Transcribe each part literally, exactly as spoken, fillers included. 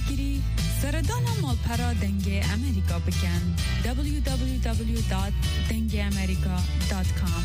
کری سردانا مالپرا دنگ امریکا بکن دبلیو دبلیو دبلیو دات دنگ امریکا دات کام.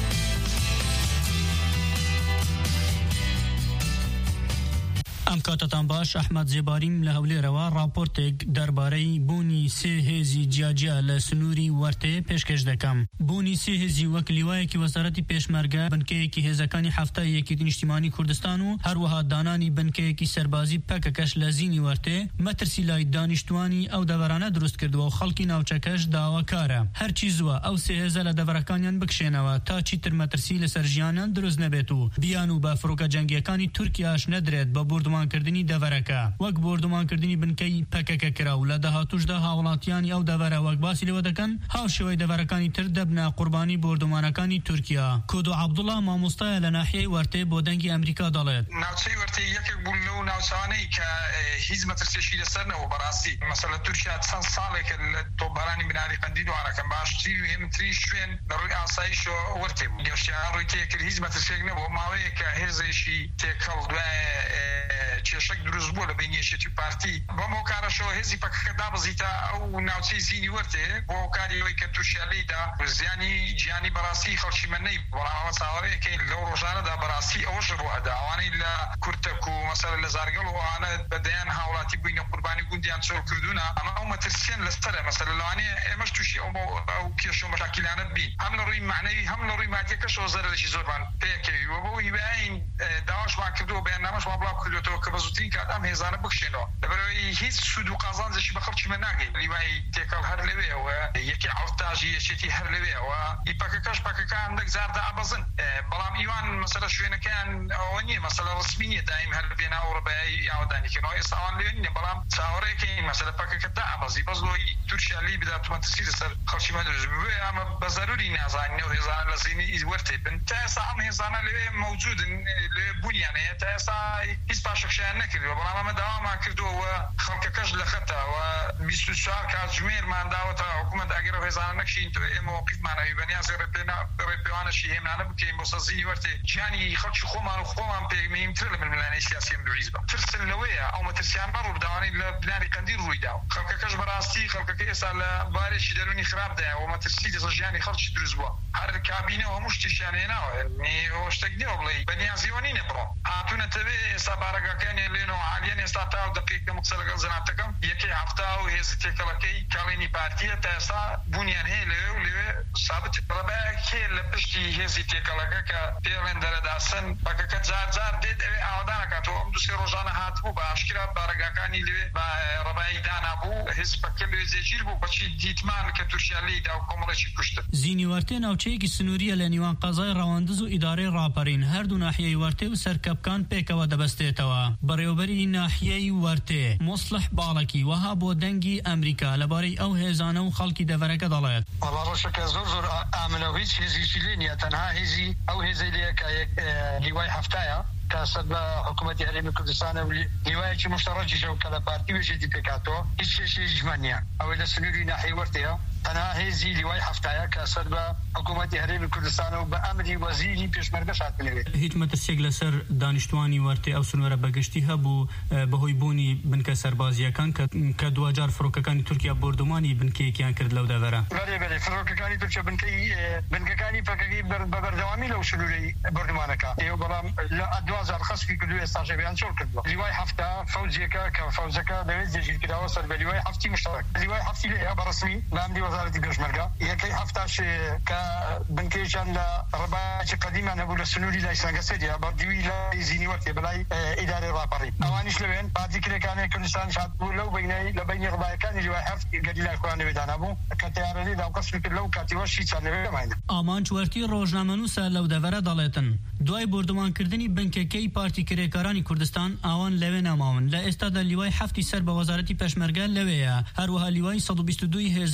ام کاتتان باش احمد زیباریم لهولی روا راپورتک درباره بونی سه هزی جاجا لسنوری ورته پیشکش دکم. بونی سه هزی وکلیوای کی وزارتی پیشمرگه بنکه کی هزکانی هفته یکی دین اجتماعی کردستانو هر وها دانانی بنکه کی سربازی پککش لزینی ورته مترسیلای دانشتوانی او دورانه درست کرد و خلکی ناوچکش داواکاره هر چیزوا او سه هزل دورکانیان بکشنوا تا چی تر مترسیل سرجیانان درست نبیتو بیانو با فروک جنگیکانی ترکیاش ندرد با بردمان کردنی دورکا وک بردمان کردنی بنکی پکک کراو لدهاتوش ده هاولاتیانی او دوره وک باسی لودکن هاو شوی دورکانی تر دبنا قربانی بردمانکانی ترکیه کودو عبدالله ماموستا لناحیه ورته بودنگی امریکا دالت ناوچه ورته یک بولو ناوچانه که هیز مترسیشی لسرنه و براسی مثلا ترکیه چند ساله که تو برانی بناری قندید و عراکن باشتری و هم تریشوین نروی آسایش ورته گوشتیان روی تیکر هیز مترسیش نبو ماوی که هزشی تیکل دوه چشک دروز بوده بینیشتی پارتی با موکارشو هزی پک دابزیتا او ناوچه زینی ورته با کاری وی که توشیالی دا زیانی جیانی براسی خلشی من نی ولی ما سواره که لو روزانه دا براسی اوش رو ادا وانی لا کورتکو مثلا لزارگل و انا بدیان حالاتی بین قربانی گوندیان سول کردونا اما او مترسین لستره مثلا لانی امش توشی او او کیشو مشاکلانه بین هم روی معنوی هم روی مادی که شو زره چیزو بان پیکی و بو یبین داش ما کدو برنامج ما بلاک کدو تو کبزوتین که آدم هزانه بخشنو برای هیچ سود و قازان زشی بخرج من نگی لیوای تکل هر لبه و یکی عفتاجی شتی هر لبه و یپککش پککان عندك زارد عبزن بلام ایوان مثلا شوینه کان اونی مثلا رسمیه دائم هر بنا اوربای یادانی که نوع سوال لینه بلام سواره که مثلا پکک دا عبزی بزلوی ترشالی بدا تو تسیر سر خرج من درجه اما بضروری نازان نو هزانه لزینی ورته بنت سام هزانه لبه موجود لبنیانه تاسا هیچ باشکشان نکرد و برای ما دوام کرد و خلق کش لخته و بیست و چهار کاتجمیر من دعوت حکومت اگر هزانه نکشین تو موقف معنوی بنی از رپنا رپیوان شیء من نبود که مصازی ورته جانی خلق خوام و خوام پیمیم ترل من ملانی سیاسی مدرسه ترسل لویا او مترسیان مرو بدوانی لبنانی قندیر روی داو خلق کش براستی خلق که سال بارش درونی خراب ده و مترسی ده جانی خلق درز بوا هر کابینه و مشتشانه نه نی هوشتگی ولی بنی ازیونی نبرو هاتون تبع سبارگا کن لینو عالیان استاتاو دقیق مقصد زناتکم یکی هفته او هزی تکلکی کلینی پارتیه تاسا بنیان هی لیو لیو ثابت ربع که لپشتی هزی تکلکه که پیرن در داستان بکه زار زار دید آدانه که تو ام دوستی روزانه هات بو باشکرا بارگا کانی لیو و ربعی دانا بو هزی پکل زیجیر بو بچی دیتمان که توشیالی دا کومرچی کشته زینی ورته ناوچه کی سنوریه لنیوان قضای رواندز و اداره راپرین هر دو ناحیه ورته و سرکبکان پیکوا دبستیتوا بریوبری ناحیه ورته مصلح بالکی وها بودنگی امریکا لباری او هزانه و خلکی دورکه دالایت والله روشك زور زور آمنويتش هزي شيلين تنها هزي او هزي ليك لواي حفتايا كاسد حكومة هرم كردستان ولواي شي مشترك شو كذا بارتي وجدي بكاتو ايش شيء جمانيا او اذا سنوري ناحية ورتيا تنها هزي لواي حفتايا كاسد حكومة هرم كردستان وبأمر وزيري بيشمرده شاتنوي هیچ مترسیگ لسر دانشتوانی ورته او سنوره بگشتی هبو بهوی بونی بنک سربازی کان که دو هزار فروککانی ترکیه بردمانی بنکی کیان کرد لو دوره بله بله فروککانی ترکیه بنکی بنککانی فکری بردوامی لو سنوری بردمانکا ایو بلام دو هزار خصفی کدو استاجه بیان شول کدو لیوای هفته فوزیکا که فوزکا دوید جیل کدا وصل بلیوای هفتی مشترک لیوای هفتی له برسمی بامدی وزارت پیشمرگه یکی هفتهش که بنکیشان ربا چه قدیما نبود سنوری لایسنگ سدیا بردوی لا زینی وقت بلای اداره راپری اوانش لبن بعد ذکر کانه کردستان شاد لو بینای لبین ربا کان لیوای هفت قدیلا کوانه بدانابو کتیارلی دا قسم لو کاتیوشی چنه بماینه آمان چورتی روزنامه‌نو سالو دوره دالتن دوای بردمان کردنی بنککی پارتی کریکارانی کردستان آوان لوه نماون لا استاد لیوای هفتی سر به وزارتی پشمرگه لوه هر وها لیوای صد و بیست و دو هزکانی هفت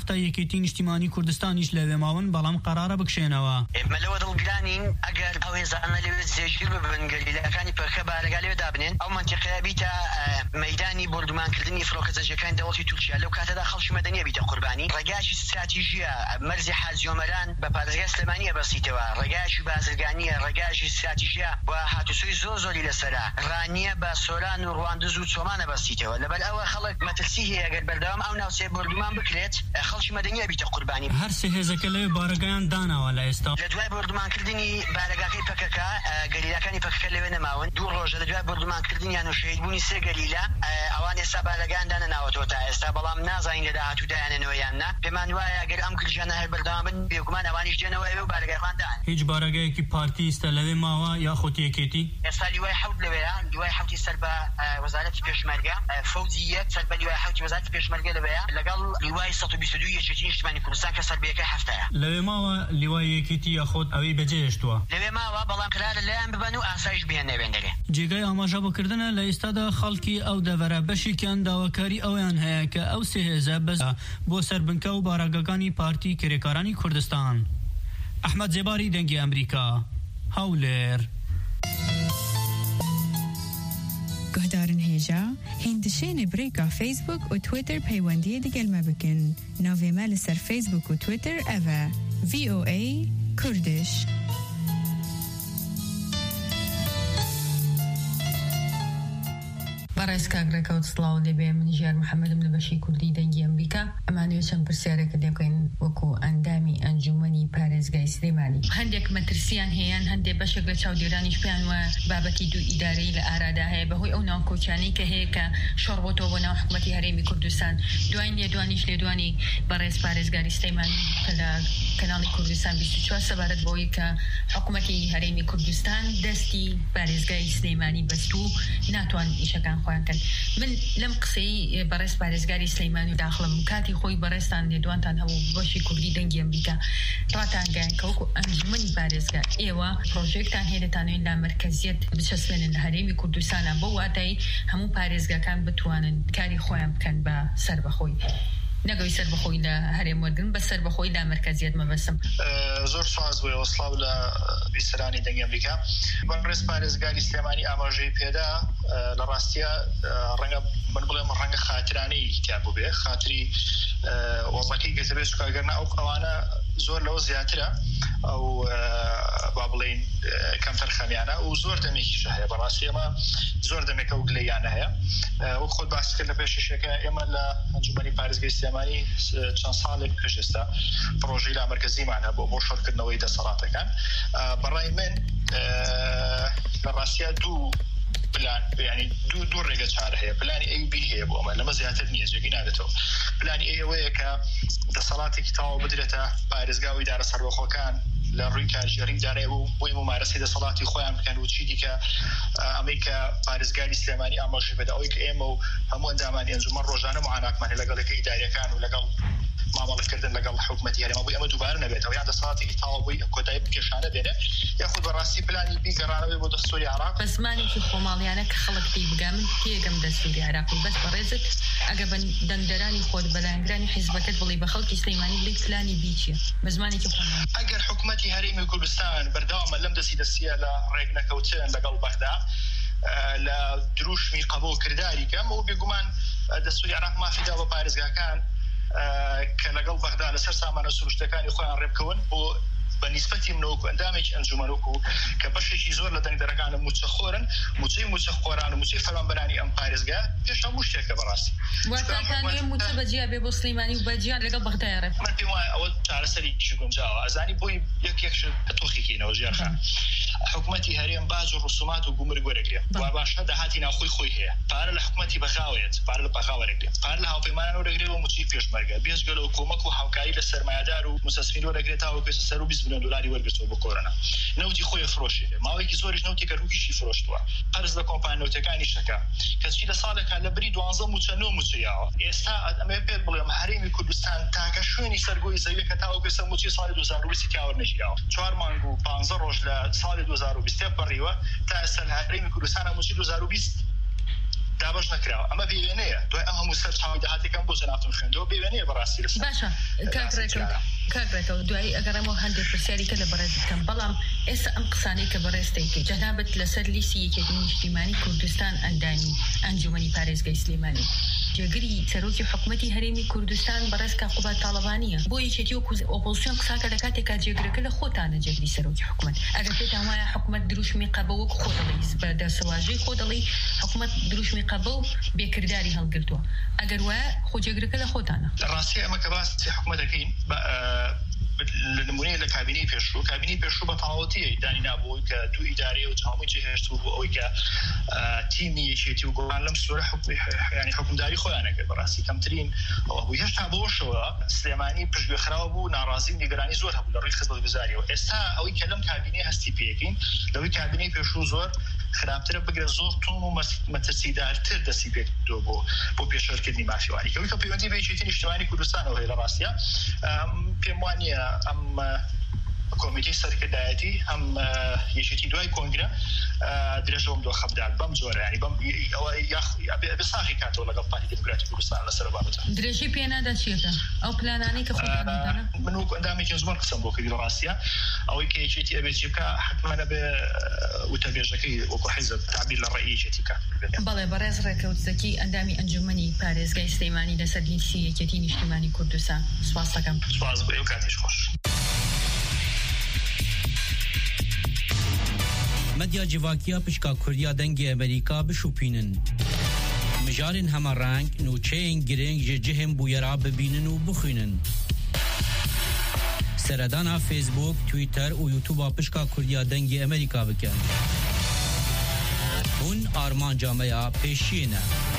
رافتا یەکێتی نیشتیمانی کوردستانیش لەوێ ماون بەڵام قەرارە بکشێنەوە. ئێمە لەوە دڵگرانین ئەگەر ئەو هێزانە لەوێ جێگیر ببن گەلیلەکانی پەرخە بارەگا لەوێ دابنێن ئەو منتیقەیە بیتە مەیدانی بردومانکردنی فڕۆکەزەجەکانی دەوڵەتی تورکیا لەو کاتەدا خەڵکی مەدەنیە بیتە قوربانی. ڕێگایەکی ستراتیژیە مەرزی حاجیۆمەران بە پارێزگای سلێمانی ئەبەستیتەوە، ڕێگایەکی بازرگانیە، ڕێگایەکی ستراتیژیە و هاتووسوی زۆر زۆری لەسەرا ڕانیە بە سۆران و ڕواندز و چۆمان ئەبەستیتەوە. لەبەر ئەوە خەڵک مەترسی هەیە ئەگەر بەردەوام ئەو ناوچەیە بردومان بکرێت خەڵکی مەدەنیە بیتە قوربانی. هەر سێ هێزەکە لەوێ بارەگایان داناوە لە ئێستا. لە دوای بردومانکردنی بارەگاکەی پەکەکە گەلیلەکانی پەکەکە لەوێ نەماون. دوو ڕۆژە لە دوای بردومانکردنیان و شەهیدبوونی سێ گەلیلە ئەوان ئێستا بارەگایان دانەناوەتەوە تا ئێستا، بەڵام نازانین لە داهاتوودایانەوە یان نا. پێمان وایە ئەگەر ئەم گرژانە هەر بەردەوام بن بێگومان ئەوانیش دێنەوە ئێوە و بارەگایان دان. هیچ بارەگایەکی پارتیستە لەوێ ماوە یاخود یەکێتی؟ ئێستا لیوای حەوت لەوەیە، لیوای حەوتی سەر بە وەزارەتی پێشمەرگە، فەوزی یەک سەر بە لیوای حەوتی وەزارەتی پێشمەرگە لەوەیە لەگەڵ لیوای سەد و بیست و دوو یەکێتی نیشتیمانی کوردستان کە سەر بەیەکەی هەفتەیە. لەوێ ماوە لیوای یەکێتی یاخود ئەوەی بەجێهێشتووە؟ لەوێ ماوە بەڵام قرارە لەیان ببەن و ئاسایش بێن نەبێن دەرێ. جێگای ئاماژەبووکردنە لە ئێستادا خەڵکی ئەو دەڤەرە بەشێکیان داواکاری ئەویان هەیە کە ئەو سێ هێزە بەس بۆ سەربنکە و بارەگەکانی پارتی کرێکارانی کوردستان. ئەحمەد زێباری دەنگی ئەمریکا، هەولێر. گهدارن هێژە هێندشێنێ برێکا فیسبوک و تویتر پەیوەندیە دیگەلمە بکن. ناوێمە لەسەر فیسبوک و تویتر ئەڤە ڤی ئۆ ئەی کوردش. بەڕێز کاگرەکەوت سڵاو لێبێ، من ژیار محەممەدم لە بەشی کوردی دەنگی ئەمریکا. ئەمانوێ چەند پرسیارێکە دەکەین وەکو ئەندامی ئەنجومەنی پارێزگای سلێمانی. هەندێک مەترسیان هەیەن، هەندێک بەشێک لە چاودێرانیش پێیان وە بابەتی دوو ئیدارەی لە ئارادا هەیە بەهۆی ئەو ناوکۆچانەی کە هەیە کە شۆڕبۆتەوە بۆ ناو حکوومەتی هەرێمی کوردستان. دوای لێدوانیش لێدوانی بەڕێز پارێزگاری سلێمانی کە لە کەناڵی کوردستان بیست و چوار سەبارەت بۆی کە حکوومەتی هەرێمی کوردستان دەستی پارێزگای سلێمانی بەست و ناتوان ئیشەکان خۆیان کەن. من لەم قسەی بەڕێز پارێزگاری سلێمانی و داخڵم کاتی خۆی بەڕێستان لێدوانتان هەبوو بەشی کوردی دەنگی ئەمریکا ڕاتانگەیان کە وەکو ئەنجومەنی پارێزگا ئێوە پرۆژێکتان هەیە دەتانوێن لا مەرکەزیەت بچەسپێنن لە هەرێمی کوردستانە بۆ واتای هەموو پارێزگاکان بتوانن کاری خۆیان بکەن بە سەر بەخۆی، نەگەوی سەر بەخۆی لە هەرێم وەرگن بە سەر بەخۆی لا مەرکەزیەت مەبەستم. زۆر سواز بووە وەسڵاو لە بیسەرانی دەنگی ئەمریکا. بەڕێز پارێزگاری سلێمانی ئاماژەی پێدا لە ڕاستیە ڕەنگە من بڵێم ڕەنگە خاترانەی تیا بوو بێ، خاتری وەڵەکەی گەتەبێت چکارگەرنە ئەو ئەوانە زۆر لەوە زیاترە ئەو با بڵێن کەمتەر خەمیانە و زۆر دەمێکیش هەیە. بەڕاستی ئێمە زۆر دەمێکە و گلەیانە هەیە. وەک خۆت باس کرد لە پێشەکە ئێمە لە ئەنجومەنی پارێزگای سلێمانی چەند ساڵێک پێش ئێستا پرۆژەی لامەرکەزیمانە بۆ بۆ شۆڕکردنەوەی دەسەڵاتەکان. بەڕای من لە ڕاستیە دوو پلان، ینی دوو دوو ڕێگە چارە هەیە. پلانی ئەی بی هەیە بۆ ئەمە، لەمە زیاتر نییە، جێگی نادێتەوە. پلانی ئەوەیە کە دەسەڵاتێکی تاوا بدرێتە پارێزگا و ئیدارە سەربەخۆکان لە ڕووی کارژێری دارێ و بۆی ممارەسەی دەسەڵاتی خۆیان بکەن و چی دیکە ئەمریکا پارێزگاری سلێمانی ئاماژەی بەدا ئەوەی کە ئێمە و هەموو ئەندامانی ئەنجومەن ڕۆژانە معاناتمان هەیە لەگەڵەکەی ئیداریەکان و لەگەڵ مامەڵەکردن لەگەڵ حکوومەتی هەرێما بووی ئەمە دووبارە نەبێتەوە، یان دەسەڵاتێکی تاوا بووی کۆتایی بکێشانە بێنێ، یاخود بەڕاستی پلانی بی گەڕانەوەی بۆ دەستوری عێراق بە زمانێکی خۆماڵیانە کە خەڵک پێی بگا. من تێگەم دەستوری عێراقی بەس بەڕێزت ئەگە بە دەنگدەرانی خۆت بەلایەنگرانی حیزبەکەت بڵێ بە خەڵکی سلێمانی بڵێ پلانی بی چییە بە زمانێکی خۆماڵی. ئەگەر حکوومەتی هەرێمی کوردستان بەردەوامە لەم دەستی دەستیە لە ڕێک نەکەوتن لەگەڵ بەغدا لە دروشمی قبول کردداری کەم و بێگومان دەستوری عێراق مافیدا بە پارێزگاکان کە لەگەڵ بەغدا لەسەر سامانە سروشتەکانی خۆیان ڕێبکەون بۆ بە نیسبەتی منەوەکو ئەندامێکی ئەنجومەنوەکو کە بەشێکی زۆر لە دەنگدەرەکانە موچەخۆرن، موچەی موچەخۆران و موچەی فەرمانبەرانی ئەم پارێزگا پێش هەموو شتێکە بەڕاستی. واتانوێ موچە بەجیا بێ بۆ سلێمانی و بەجیان لەگەڵ بەغدایە ڕێ. من پێم وایە ئەوە چارەسەریی گونجاوە. ئەزانی بۆی یەک یەکش تۆخێکینەوە ژیان خان. حکوومەتی هەرێم باج و ڕسومات و گومرگ وەرەگرێ. وا باشە داهاتی ناوخۆی خۆی هەیە. پارە لە حکوومەتی بەخاوێت، پارە لە بەخاو وەرەگرێت، پارە لە هاوپەیمانان وەرەگرێت و موچەی پێشمەرگە. بێجگە لەو کۆمەک و هاوکاری لە سەرمایەدار و موسەسفین وەرەگرێتەوە پێش سەر و بیست میلیۆن دۆلاری وەرگرتەوە بۆ کۆرۆنا. نەوتی خۆی فرۆشی ماوەیەکی زۆریش نەوتی کە ڕووکیشی فرۆشتووە. قەرز لە کۆمپانیا نەوتەکانی شەکە کەچی لە ساڵێکە لە بری دوانزە موچە نۆ موچەیەوە. ئێستا ئەمە پێت بڵێم هەرێمی کوردستان تاکە شوێنی سەرگۆی زەویە کە تاوە پێسە موچی ساڵی دوو هەزار و بیست تیاوە نەژیراوە. چوار مانگ و پانزە ڕۆژ لە ساڵی دوو هەزار و بیست پەڕیوە تا ئێستا لە هەرێمی کوردستان موچی دوو هەزار و بیست کتابش نکراوە ئەمە بێوێنەیە دوای ئەم هەموو سەر چاوی داهاتێکم بۆ جەنابتم خوێندەوە بێوێنەیە بەڕاستی لەسەر باشە کاکڕێکەوە دوایی ئەگەڕێمەوە هەندێک پرسیاریکە لە بەڕێز بکەم بەڵام ئێستا ئەم قسانەی کە بەڕێستەیکە جەنابەت لەسەر لیستی یەکێتی نیشتیمانی کوردستان ئەندامی ئەنجومەنی پارێزگای سلێمانی جێگری سەرۆکی حکوومەتی هەرێمی کوردستان بەڕێز کاقوبات تاڵەبانیە بۆ یەکێتی وەکو ئۆپۆزیسیۆن قساکە لە کاتێکا جێگرەکە لە خۆتانە جێگری سەرۆکی حکوومەت ئەگەر پێتان وایە حکوومەت دروشمی قەبە وەکو خۆ دەڵێیت بە دەرسەواژەی خۆ دەڵێی حکوومەت دروشمی قەبە و بێکردداری هەڵگرتووە ئەگەر وایە خۆ جێگرەکە لە خۆتانە ڕاستی ئەمە کە باسی حکوومەت دەکەین لە نمونەیە لە کابینەی پێشوو کابینەی پێشوو بە تەواوەتی دانی نابووی کە دوو ئیدارەیە و هەمووی جێهێشتوو بۆ ئەوەی کە تیمی یەکێتی و گۆڕان لەم سوورە ینی حکومداری خۆیان ئەگەر بەڕاستی کەمترین ئەوە هێشتا بۆشەوە سلێمانی پشتگوێخراوە بوو ناڕازی و نیگەرانی زۆر هەبوو لە ڕووی خزمەتگوزاریەوە ئێستا ئەوەی کە لەم کابینەی هەستی پێکەین لەوەی کابینەی پێشوو زۆر خراپترە بگرە زۆر تون و مەترسیدارتر دەستی پێکردووە بۆ بۆ پێشەرکردنی مافیوانی ئەوەی کە پەیوەندی بە یەکێتی نیشتیمانی کوردستانەوە هەیە لە ڕاستیە پێم وانە ئەم کۆمیتی سەرکردایەتی ئەم یەکێتی دوای کۆنگرە درێژەوەم دۆ خەبدار بەم جۆرە ینی بەم ئەوە بەساخی کاتەوە لەگەڵ پارتی دموکراتی کوردستان لەسەر بابەتە درێژەی پێنادا چێتە ئەو پلانانەی کە خۆتان من وەکو ئەندامێکی زۆر قسەم بۆ کردی لە ڕاستیە ئەوەی کە یەکێتی ئەبێت چی بکە حتمانە بێ وتەبێژەکەی وەکو حیزب تعبیر لە ڕێی یەکێتی بکات بەڵێ بەڕێز ڕێکەوتزەکی ئەندامی ئەنجومەنی پارێزگای سلێمانی لەسەر لیستی یەکێتی نیشتیمانی کوردستان سوپاس دەکەم سوپاس بۆ ئێوە کاتیش خۆش مدیا جواکیا پشکا کوردیا دنگی امریکا بشوپینن مجارن همه رنگ نوچهین گرنگ جههم بویرا ببینن و بخوینن سردانا فیسبوک تویتر و یوتیوب پشکا کوردیا دنگی امریکا بکن اون آرمان جامعه پیشینه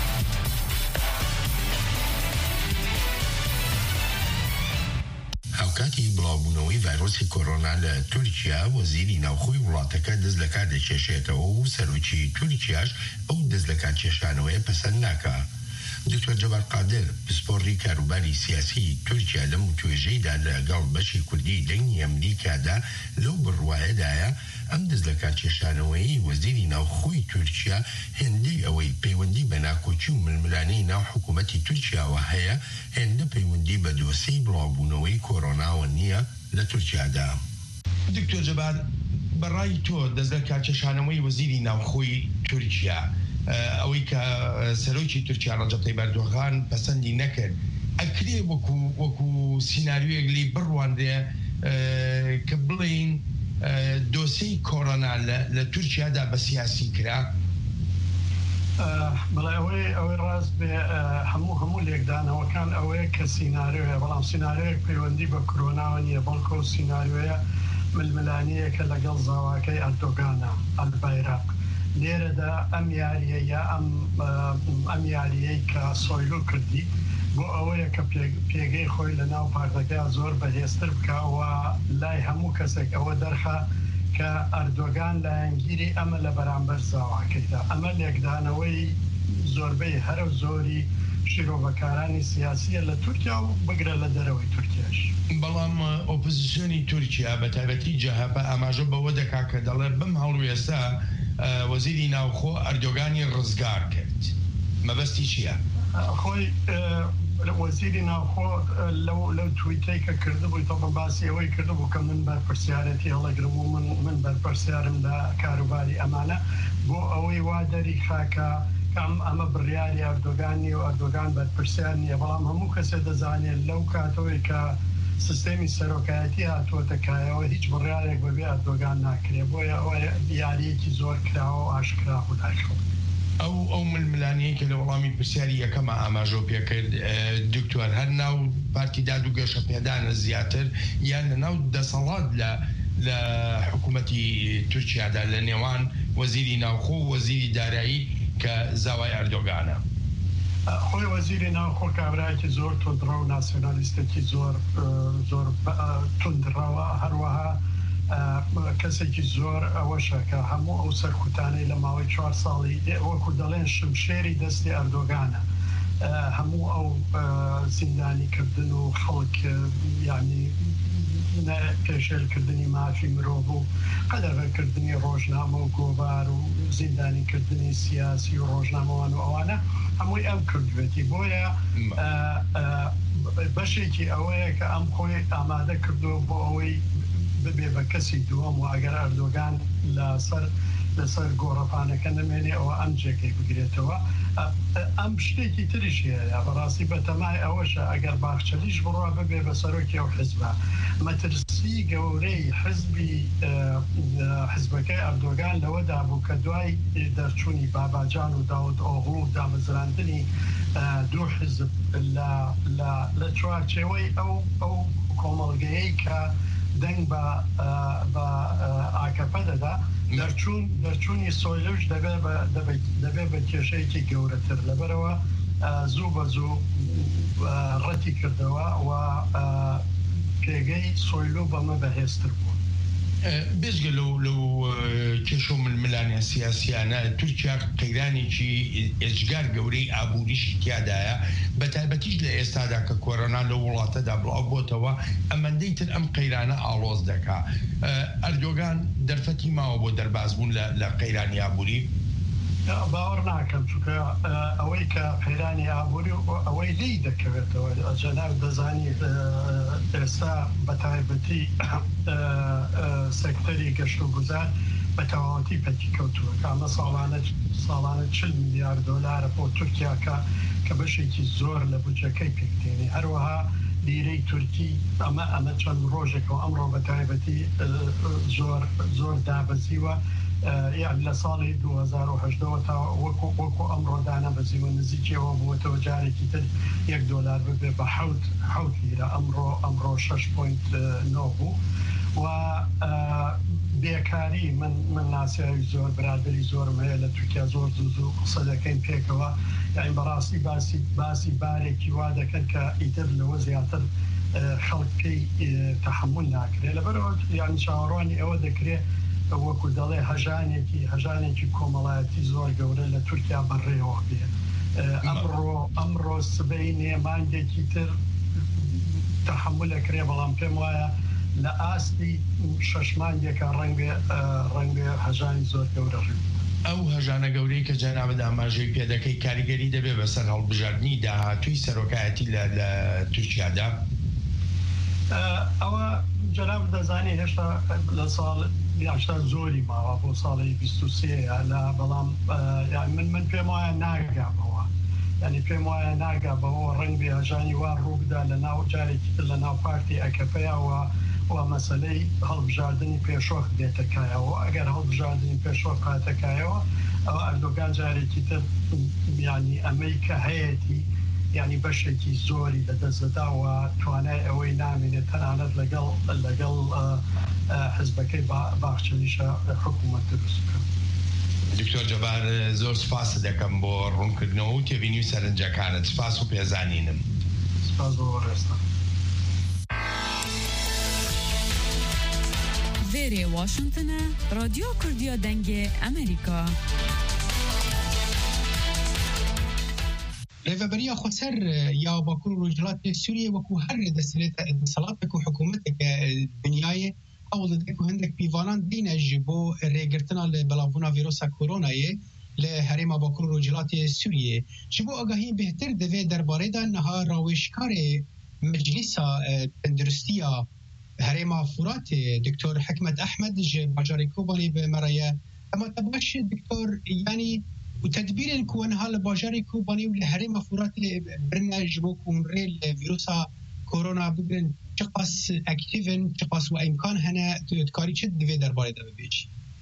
کاتی بڵاوبوونەوەی ڤایرۆسی کۆرۆنا لە تورکیا وەزیری ناوخۆی وڵاتەکە دەست لە کار دەکێشێتەوە و سەرۆکی تورکیاش ئەو دەست لە کار کێشانەوەیە پەسەند ناکا. دکتۆر جەبار قادر پسپۆڕی کاروباری سیاسی تورکیا لەم توێژەیدا لەگەڵ بەشی کوردی دەنگی ئەمریکادا لەو بڕواایەدایە ئەم دەست لە کار کێشانەوەی وەزیری ناوخۆی تورکیا هێندەی ئەوەی پەیوەندی بە ناکۆچی و ململانەی ناو حکوومەتی تورکیاوە هەیە هێندە پەیوەندی بە دۆسەی بڵاوبوونەوەی کۆرۆناوە نییە لە تورکیادا. دکتۆر جەبار بەڕای تۆ دەست لە کار کێشانەوەی وەزیری ناوخۆی تورکیا ئەوەی کە سەرۆکی تورکیا ڕەجەب تەیب ئەردۆغان پەسەندی نەکرد ئەکرێ وەکو وەکو سیناریۆیەک لی بڕواندێ کە بڵین دۆسەی کۆرۆنا لە تورکیادا بە سیاسی کرا بەڵێ ئەوەی ئەوەی ڕاست بێ هەموو هەموو لێکدانەوەکان ئەوەیە کە سیناریۆیە بەڵام سیناریۆیەک پەیوەندی بە کۆرۆناوە نییە بەڵکو سیناریۆیە ململانەیە کە لەگەڵ زاواکەی ئەردۆغانە ئەلبایراق لێرەدا ئەم یاریە یا ئەم یاریەی کە سۆیلو کردی بۆ ئەوەیە کە پێگەی خۆی لە ناو پارتەکە زۆر بەهێزتر بکەوە لای هەموو کەسێک ئەوە دەرخە کە ئەردۆغان لایەنگیری ئەمە لە بەرامبەر زاواکەیدا ئەمە لێکدانەوەی زۆربەی هەرە زۆری شیرۆڤەکارانی سیاسیە لە تورکیا و بگرە لە دەرەوەی تورکیاش. بەڵام ئۆپۆزیسیۆنی تورکیا بە تایبەتی جەهەپە ئاماژە بەوە دەکا کە دەڵێ بم هەڵوێستا وەزیری ناوخۆ ئەردۆغانی ڕزگار کرد. مەبەستی چییە؟ خۆی وەزیری ناوخۆ لەو تویتەی کە کردبووی تۆ باسی ئەوەی کردبوو کە من بەرپرسیارەتی هەڵەگرم و من بەرپرسیارم لە کاروباری ئەمانە بۆ ئەوەی وا دەری خاکە ئەم ئەمە بڕیاری ئەردۆغانی و ئەردۆغان بەرپرسیار نییە بەڵام هەموو کەسێ دەزانێت لەو کاتەوەی کە سیستەمی سەرۆکایەتی هاتووەتەکایەوە هیچ بڕیارێک بەبێ ئەردۆغان ناکرێت بۆیە ئەوە یاریەکی زۆر کراوە و ئاشکرا و داخڵ. ئەو ئەو ململانەیە کە لە وەڵامی پرسیاری یەکەمە ئاماژۆ پێکرد دکتۆر هەر ناو پارتی داد و گەشە پێدانە زیاتر یان لە ناو دەسەڵات لە لە حکوومەتی تورکیادا لە نێوان وەزیری ناوخۆ و وەزیری دارایی کە زاوای ئەردۆغانە. خۆی وەزیری ناوخۆ کابرایەکی زۆر تندڕە و ناسیۆنالیستێکی زۆر زۆر تندڕەوە هەروەها کەسێکی زۆر ئەوەشە کە هەموو ئەو سەرکوتانەی لە ماوەی چوار ساڵی وەکو دەڵێن شمشێری دەستی ئەردۆغانە هەموو ئەو زیندانیکردن و خەڵک یعنی پێشێلکردنی مافی مرۆڤ و قەدەغەکردنی ڕۆژنامە و گۆبار و زیندانیکردنی سیاسی و ڕۆژنامەوان و ئەوانە هەمووی ئەم کردوێتی بۆیە بەشێکی ئەوەیە کە ئەم خۆی ئامادە کردو بۆ ئەوەی ببێ بە کەسی دووەم و ئەگەر ئەردۆگان لەسەر لەسەر گۆڕەپانەکە نمێنێ ئەوە ئەم جێگەی بگرێتەوە ئەم شتێکی تریش هەیە بەڕاستی بەتەمای ئەوەشە ئەگەر باخچەلیش بڕوا ببێ بە سەرۆکی ئەو حزبە مەترسی گەورەی حزبی حزبەکەی ئەردۆگان لەوەدا بوو کە دوای دەرچوونی باباجان و داود ئۆغڵ و دامەزراندنی دوو حزب لە چوارچێوەی ئەو ئەو کۆمەڵگەیەی کە دەنگ بە ئاکەپە دەدا دەرچوون دەرچوونی سۆیلوش دەبێت بە کێشەیەکی گەورەتر لەبەرەوە زوو بە زوو ڕەتی کردەوە و پێگەی سۆیلو بەمە بەهێزتر بوو. بێزگە لەو کێشە و ململانە سیاسیانە تورکیا قەیرانێکی ئێجگار گەورەی ئابووریشی تیادایە بە تایبەتیش لە ئێستادا کە کۆرۆنا لە وڵاتەدا بڵاو بۆتەوە ئەمەندەی تر ئەم قەیرانە ئاڵۆز دەکا ئەردۆگان دەرفەتی ماوە بۆ دەربازبوون لە قەیرانی ئابووری باوەڕ ناکەم چونکە ئەوەی کە قەیرانی ئابووری ئەوەی لی دەکەوێتەوە جەناب دەزانی ئێستا بە تایبەتی سەکتەری گەشت و گوزار بە تەواوەتی پەکی کەوتووە کە ئەمە ساڵانە ساڵانە چل میلیارد دۆلارە بۆ تورکیا کە بەشێکی زۆر لە بودجەکەی پێکتێنی هەروەها لیرەی تورکی ئەمە ئەمە چەند ڕۆژێکەوە ئەمڕۆ بە تایبەتی زۆر زۆر دابەزیوە یان لە ساڵی دو هەزار و هەژدە تا وەکو وەکو ئەمڕۆ دانا بەزیوە نزیکەوە بووەتەوە جارێکی تر یەک دۆلار ببێ بە حەوت حەوت لیرە ئەمڕۆ ئەمڕۆ شەش پۆینت نۆ بوو و بێکاری من من ناسیاوی زۆر برادری زۆرم هەیە لە تورکیا زۆر زوو زوو قسە دەکەین پێکەوە یعنی بەڕاستی باسی باسی بارێکی وا دەکەن کە ئیتر لەوە زیاتر خەڵک پێی تەحمل ناکرێت لەبەرەوە یعنی چاوەڕوانی ئەوە دەکرێت وەکو دەڵێ هەژانێکی هەژانێکی کۆمەڵایەتی زۆر گەورە لە تورکیا بەڕێوە بێ ئەمڕۆ ئەمڕۆ سبەی نێمانگێکی تر تەحملەکرێ بەڵام پێم وایە لە ئاستی شەشمانگێکە ڕەنگە ڕەنگە هەژانی زۆر گەورە ڕێ ئەو هەژانە گەورەی کە جەنابەت ئاماژەی پێ دەکەی کاریگەری دەبێ بەسەر هەڵبژاردننی داهاتووی سەرۆکایەتی لە تورکیادا ئەوە جەناب دەزانی هێشتا لە ساڵ یاشتا زۆری ماوە بۆ ساڵی بیست و سێ لە بەڵام من من پێم وایە ناگابەوە یعنی پێم وایە ناگابەوە ڕنگ بێ هەژانی وا ڕووبدا لە ناو جارێکی تر لە ناو پارتی ئەکەپەیەوە و مەسەلەی هەڵبژاردننی پێشۆخ دێتەکایەوە ئەگەر هەڵبژاردننی پێشۆخ هاتەکایەوە ئەوە ئەردۆگان جارێکی تر ینی ئەمەی کە هەیەی یعنی بەشێکی زۆری لەدەستداوە توانای ئەوەی نامێنێت تەنانەت لەگەڵ لەگەڵ حزبەکەی باخچەلیشە حکوومەت دروست بکەن. دکتۆر جەبار زۆر سپاس دەکەم بۆ ڕوونکردنەوە و تێبینی و سەرنجەکانت سپاس و پێزانینم. سپاس بۆ ڕێستە. وێرێ واشنگتنە رادیۆ کوردیا دەنگێ ئەمریکا. ڕێڤەبەریە خۆسەر یا باکوور و ڕۆژهەڵاتی سووریە وەکو هەر دەسێتە دەسەڵاتێک و حکوومەتێکە دنیایە ئەوڵ دەکە و هەندێک پیڤانان دینە ji بۆ رێگرتنا لە بەڵاوبوونا ڤیرۆسا کۆرۆنایە لە هەرێما باکوور و ڕۆژهەڵاتی سووریە ji بۆ ئاگاهی بهتر دەوێ دەربارەیدا نەها ڕاوێژکارێ مەجلیسا تەندروستیە هەرێما فوراتێ دکتۆر حکمەت ئەحمەد ji باجارێ کۆبانێ بمەرەیە ئەمە تەباش دکتۆر ینی وتدبير كونها لباجاري كوباني ولهريما فورات برنامج بوكم ريل فيروسا كورونا بقرن شقاس اكتيفن شقاس وامكان هنا تكاري تشد دفي درباري دا ببيج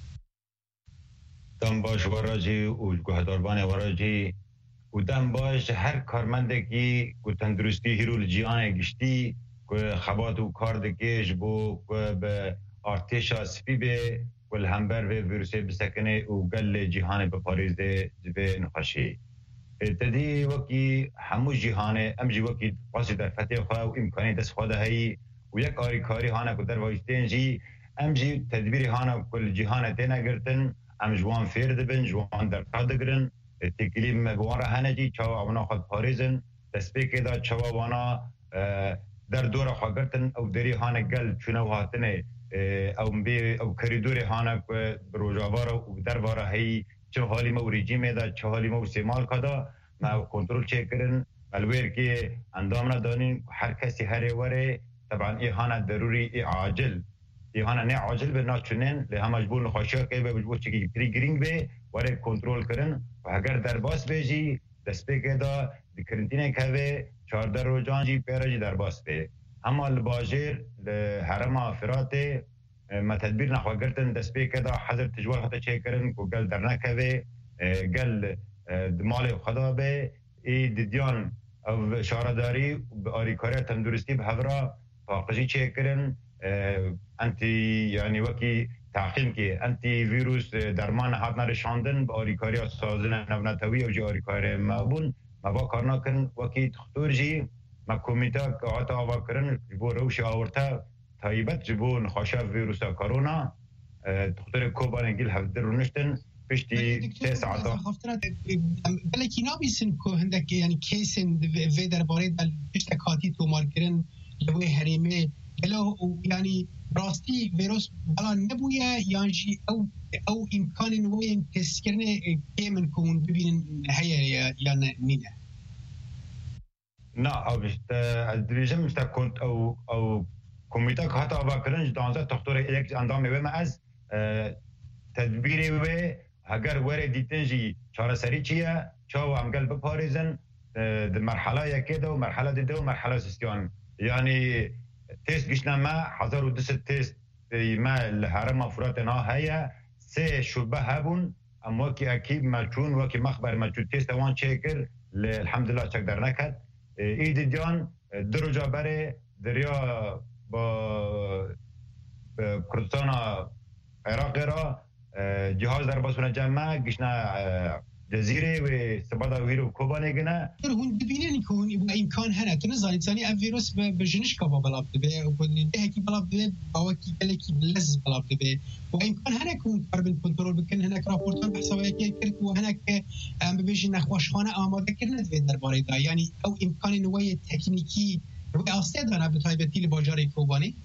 دم باش وراجي وجهداربان وراجي ودم باش هر کارمندگی کو تندرستی هیرو لجیان گشتی کو خبات و کار دکیش بو به ارتشا سپی به والهمبر و ویروس بسکنه و قل جهان بپاریز به نخشی تدی وکی همو جهان امجی وکی قاصد در فتح خواه و امکانی دست خواده هایی و یک آری کاری هانه که در وایستین جی امجی تدبیری هانه کل جهان تینا گرتن ام جوان فیرد بن جوان در قاد گرن تکلیم بوان رهانه جی چوا اونا خود پاریزن دست بیکی دا چوا وانا در دور خواه گرتن او دری هانه گل چونه و هاتنه او بی او کریدور هانا که روزوارا و درباره هی چه حالی ما و رژیم دا چه حالی ما و سیمال کدا ما کنترل چه کرن الویر که اندامنا دانین هر کسی هر وره طبعا ای هانا ضروری ای عاجل ای هانا نه عاجل به ناچنن له هم مجبور نخوشا که به مجبور چکی پری گرینگ به وره کنترل کرن و اگر در باس بیجی دسته که دا دی کرنتینه که چهارده روزان جی پیراجی در باس به اما الباجر حرم افراد ما تدبیر نخوا گرتن دسته که دا حضر تجوال خطا چه کرن کو گل در نکوه گل دمال خدا به ای دیدیان او شارداری به آریکاری تندرستی به هورا پاقجی چه کرن انتی یعنی وکی تحقیم که انتی ویروس درمان هات نرشاندن به آریکاری سازن نونتوی و جی آریکاری مابون ما با کارنا کرن وکی تختور جی ما کومیتا که آتا آوا کرن جبو روش آورتا تایبت جبو نخواشا ویروسا کرونا تختور کوبان انگیل هفته رو نشتن پشتی سه ساعتا بلکی نابیسن که هندک یعنی کیسن وی درباره دل پشت کاتی تومار کرن لوی حریمه بلا یعنی راستی ویروس بلا نبویه یعنی او او امکان نوی تست کرنه که من کون ببینن هیا یا نینه نه او بشت از دریجم بشت کنت او او کمیتا که حتی آوا کرنج دانزه تختور ایک اندام میوه از تدبیری و اگر وره دیتنجی چاره سری چیه چاو همگل بپاریزن در مرحله یکی دو مرحله دیده و مرحله سیستیان یعنی تست گشنه ما هزار و دوست تست ما لحرم افراد نا هیا سه شبه هبون اما که اکیب مچون وکی مخبر مچون تست وان چکر الحمدلله چک در نکد ایدی دیان درو جا بره دریا با کردستان عراق را جهاز در باسون جمع گشنه جزیره و سبادا ویرو کوبانه گنه هون ببینین که هون امکان هنه تو نزانید زانی او ویروس به جنش کبا بلاب دبه و ده کی بلاب دبه باوکی کلکی بلز بلاب دبه و امکان هنه که هون کاربن کنترل بکن هنه که راپورتان بحثاوه که کرد و هنه که ببیجین نخواشخانه آماده کرنه دوی در باره دا یعنی او امکان نوی تکنیکی و آسته دانه به تایبتی لباجار کوبانی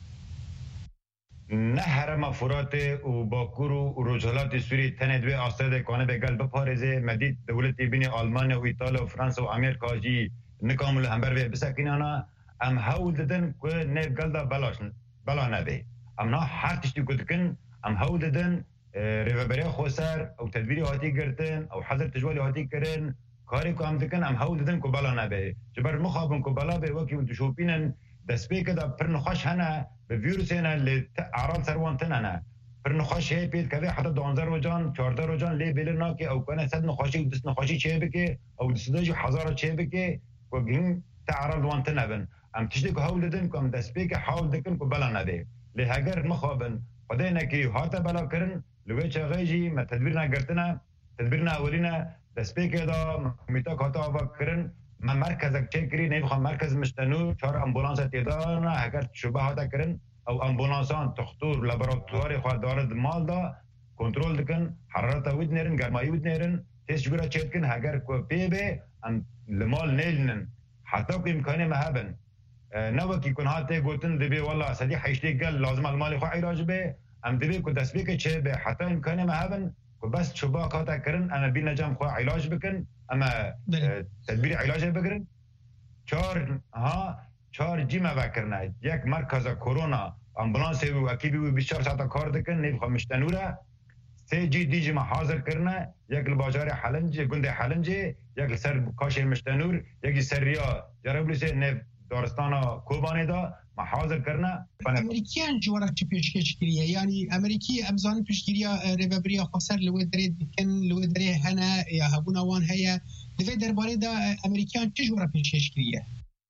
نه حرم افراد و باکور و رجالات سوری تنه دوی آسده کنه به قلب پارزه مدید دولت بین آلمان و ایتالیا و فرانسه و امریکا جی نکامل همبر و بسکنانا ام هاول ددن که نه قلدا بلاش بلا نبه ام نه هر تشتی کدکن ام هاول ددن ریوبری خوسر او تدبیری هاتی گرتن او حضر تجوالی هاتی کرن کاری که ام دکن ام هاول ددن که بلا نبه جبر مخابن که بلا به وکی و تشوپینن دست به که دا پر نخواش هنه به ویروس هنه لی اعراض سروانتن هنه پر نخواش هی پید که حتی دانزه رو جان چارده رو جان لی بیلی نا که او کنه صد نخواشی و دست نخواشی چه بکه او دست داجی هزار چه بکه و این تعرض وانتن هبن ام تشتی که حول دادن که ام دست به که حول دکن که بلا نده لی هگر مخابن خدای نکی هاتا بلا کرن لوی چه غیجی ما تدبیر نگرتنه تدبیر ناولینه دست به که دا محکمیتا که هاتا آبا کرن من مرکزک چه کری نمیخوام مرکز مشتنو چهار امبولانس تیدارنا اگر شبه هاتا کرن او امبولانسان تختور لابراتواری خواه دارد مال دا کنترول دکن حرارت وید نیرن گرمایی وید نیرن تیست جگورا چید کن اگر که پی بی ام لمال نیلنن حتی که امکانی مهبن نوکی کن هاته گوتن دبی والله سدی حیشتی گل لازم المالی خواه علاج بی ام دبی که دست بی که چه بی حتی امکانی مهبن که بس شبه هاتا کرن اما بی نجام خواه علاج بکن اما تدبیر علاج بگیرن چهار ها چهار جیمه بکرنه یک مرکز کرونا امبولانس و اکیبی و بیست و چهار ساعت کار دکن نمیخواه مشتنوره سه جی دی جیمه حاضر کرنه یک لباجار حلنج گنده حلنج یک سر کاش مشتنور یک سر ریا جرابلیس نف دارستان کوبانه دا ما حاضر کرنه امریکیان جوارا چی پیشکش کریه یعنی امریکی امزان پیشگیریا ریوبریا خسر لوی دری دکن لوی دری هنه یا هبونا وان هیا لوی درباره دا امریکیان چی جوارا پیشکش کریه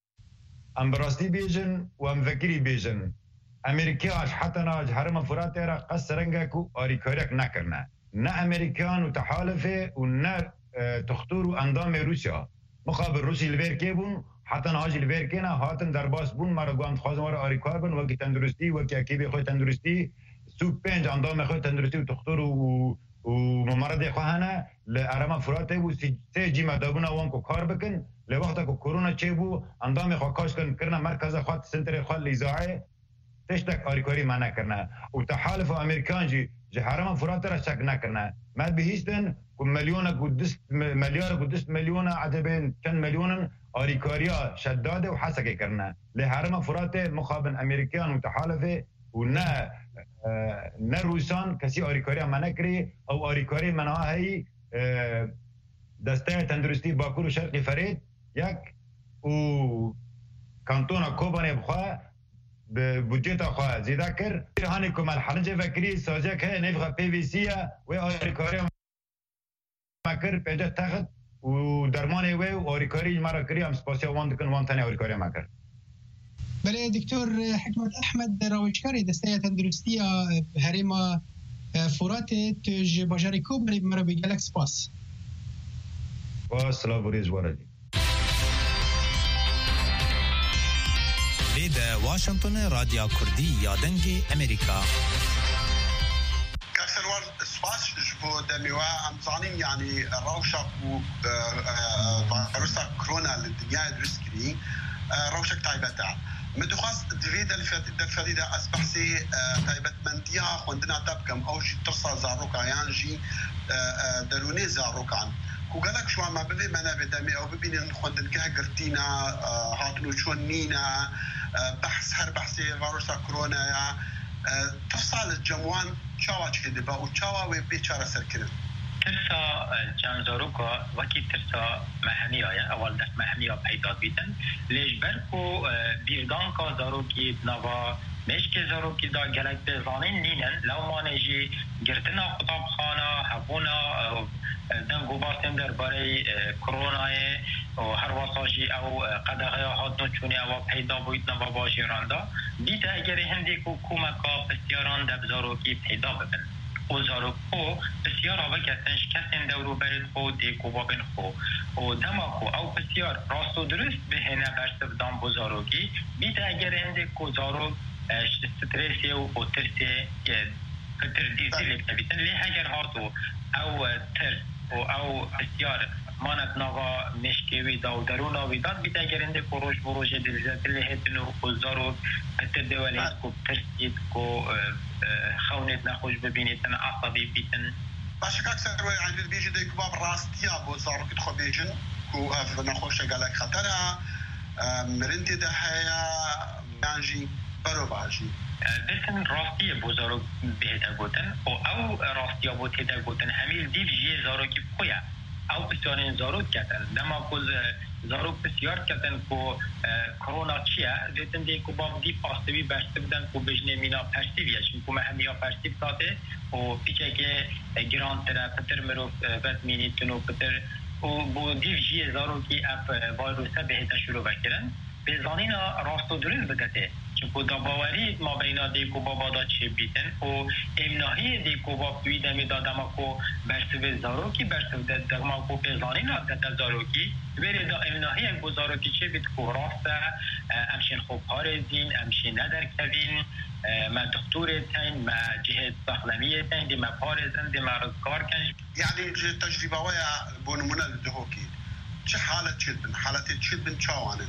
ام براستی بیجن و ام فکری بیجن امریکیاش حتی ناج حرم فرات را قص رنگه کو آریکارک نکرنه نه امریکیان و تحالفه و نه تختور و اندام روسیا مقابل روسی لبیر که بون حتی نهاج لبیر که نه حاتن در باس بون مرا گوامد خوازم مرا آریکار بون وکی تندرستی وکی اکیبی خوی تندرستی سوپ پنج اندام خوی تندرستی و تختور و و ممرض خواهنه لعرم فراته و سه جیمه دابونا وان کو کار بکن لوقتا کو کرونا چه بو اندام خواه کاش کن کرنا مرکز خواه سنتر خواه لیزاعه تشتك آریکاری ما نکرنا و تحالف امریکان جی جهرم فرات را شک نکرنا ما بهیستن که میلیون کودست میلیار کودست میلیون عدبین چند میلیون آریکاریا شداد و حسک کرنا لهرم فرات مخابن امریکان و تحالف و نه نه روسان کسی آریکاری ما نکری او آریکاری منها هی دسته تندرستی باکور و شرقی فرید یک و کانتون کوبانی بخواه بودجت خواه زیده کر هانی کمال حنجه فکری سازه که نفقه پی وی سی و آریکاری مکر پیدا تخت و درمان و آریکاری مرا کری هم سپاسی وان دکن وان تنی آریکاری مکر. بله دکتر حکمت احمد راویچکاری دسته تندرستی هریما فرات تج باجاری کوبری مرا بگلک سپاس. با سلام و ریز واردی. ليدا واشنطن راديو كردي يا دنجي أمريكا كأكثر ورد سباس جبو دميوا أم زانين يعني روشك و فيروسا كورونا للدنيا درسكري روشك تايبتا مدخص دفيد الفريدة أسبحسي تايبت منديا خوندنا تبكم أوجي ترسا زاروكا يانجي دروني زاروكان وقالك شو ما ببي منا بدمي أو ببين خوندنكها قرتينا هاتنو شون نينا بحث هر بحثي فيروس كورونا يا تفصل الجموان شاوا كده با وشاوا وبيشارة سركن ترسا جمزاروكا وكي ترسا محمية يعني أول دست محمية بيدا بيتن ليش بركو بيردان كا زاروكي نوا مشك زاروكي دا جلك بزانين نينن لو ما نجي قرتنا قطاب خانة حبونا دنگو باستن در برای کرونا و هر واساجی او قدغه هاتنو چونی او پیدا بوید نوا باشی راندا دیت اگر هندی کو کومکا بسیاران دبزارو کی پیدا ببن او زارو کو بسیار آوه کسنش کسن دورو برد خو دیکو بابن خو و دماکو او بسیار راست و درست به هنه برسف دام بزارو کی دیت اگر هندی کو زارو سترسی و ترسی فتر دیزی لکتا بیتن لی اگر هاتو او ترس او بسیار مانت ناغا مشکوی دا و درونا ویداد بیتا گرنده که روش بروش دلزت لیهتن و خزدارو فتر دولیت که ترسید که خونت نخوش ببینیتن عصبی بیتن باشك أكثر يعني بيجي ديك باب راستيا بوزارو كتخو بيجن كو أف نخوش قالك خطرها مرنتي دهيا يانجي برو باجي بسن راستی بزرگ بهتر گوتن و او راستی بهتر گوتن همیل دیل جه زارو کی خویا او بسیار زارو کردن دما کوز زارو بسیار کردن کو کرونا چیه دیدن دی کو باب دی پاستوی بسته بودن کو بجنه مینا پرسیویه چون کو همیا پرسیو داده و پیچه که گران تر پتر مرو بد مینیتونو پتر و بو دیل جه زارو کی اف وایروسه بهتر شروع بکردن بزانینا راست و درست بدته چون داوری ما بین دیکو بابا دا چه بیتن و امناهی دیکو باب توی دمی دادم کو برسو زارو کی برسو دادم کو بزانینا داد زارو کی ولی دا امناهی گزارو کی چه بیت کو راست امشین خوب هارزین امشین ندر کوین ما دکتور تین ما جهت سخلمیه تین دی ما پارزن دی ما رزکار کنج يعني تجربه ويا بونمونا دهوكي چه حالت چید بن حالت چید بن چاوانه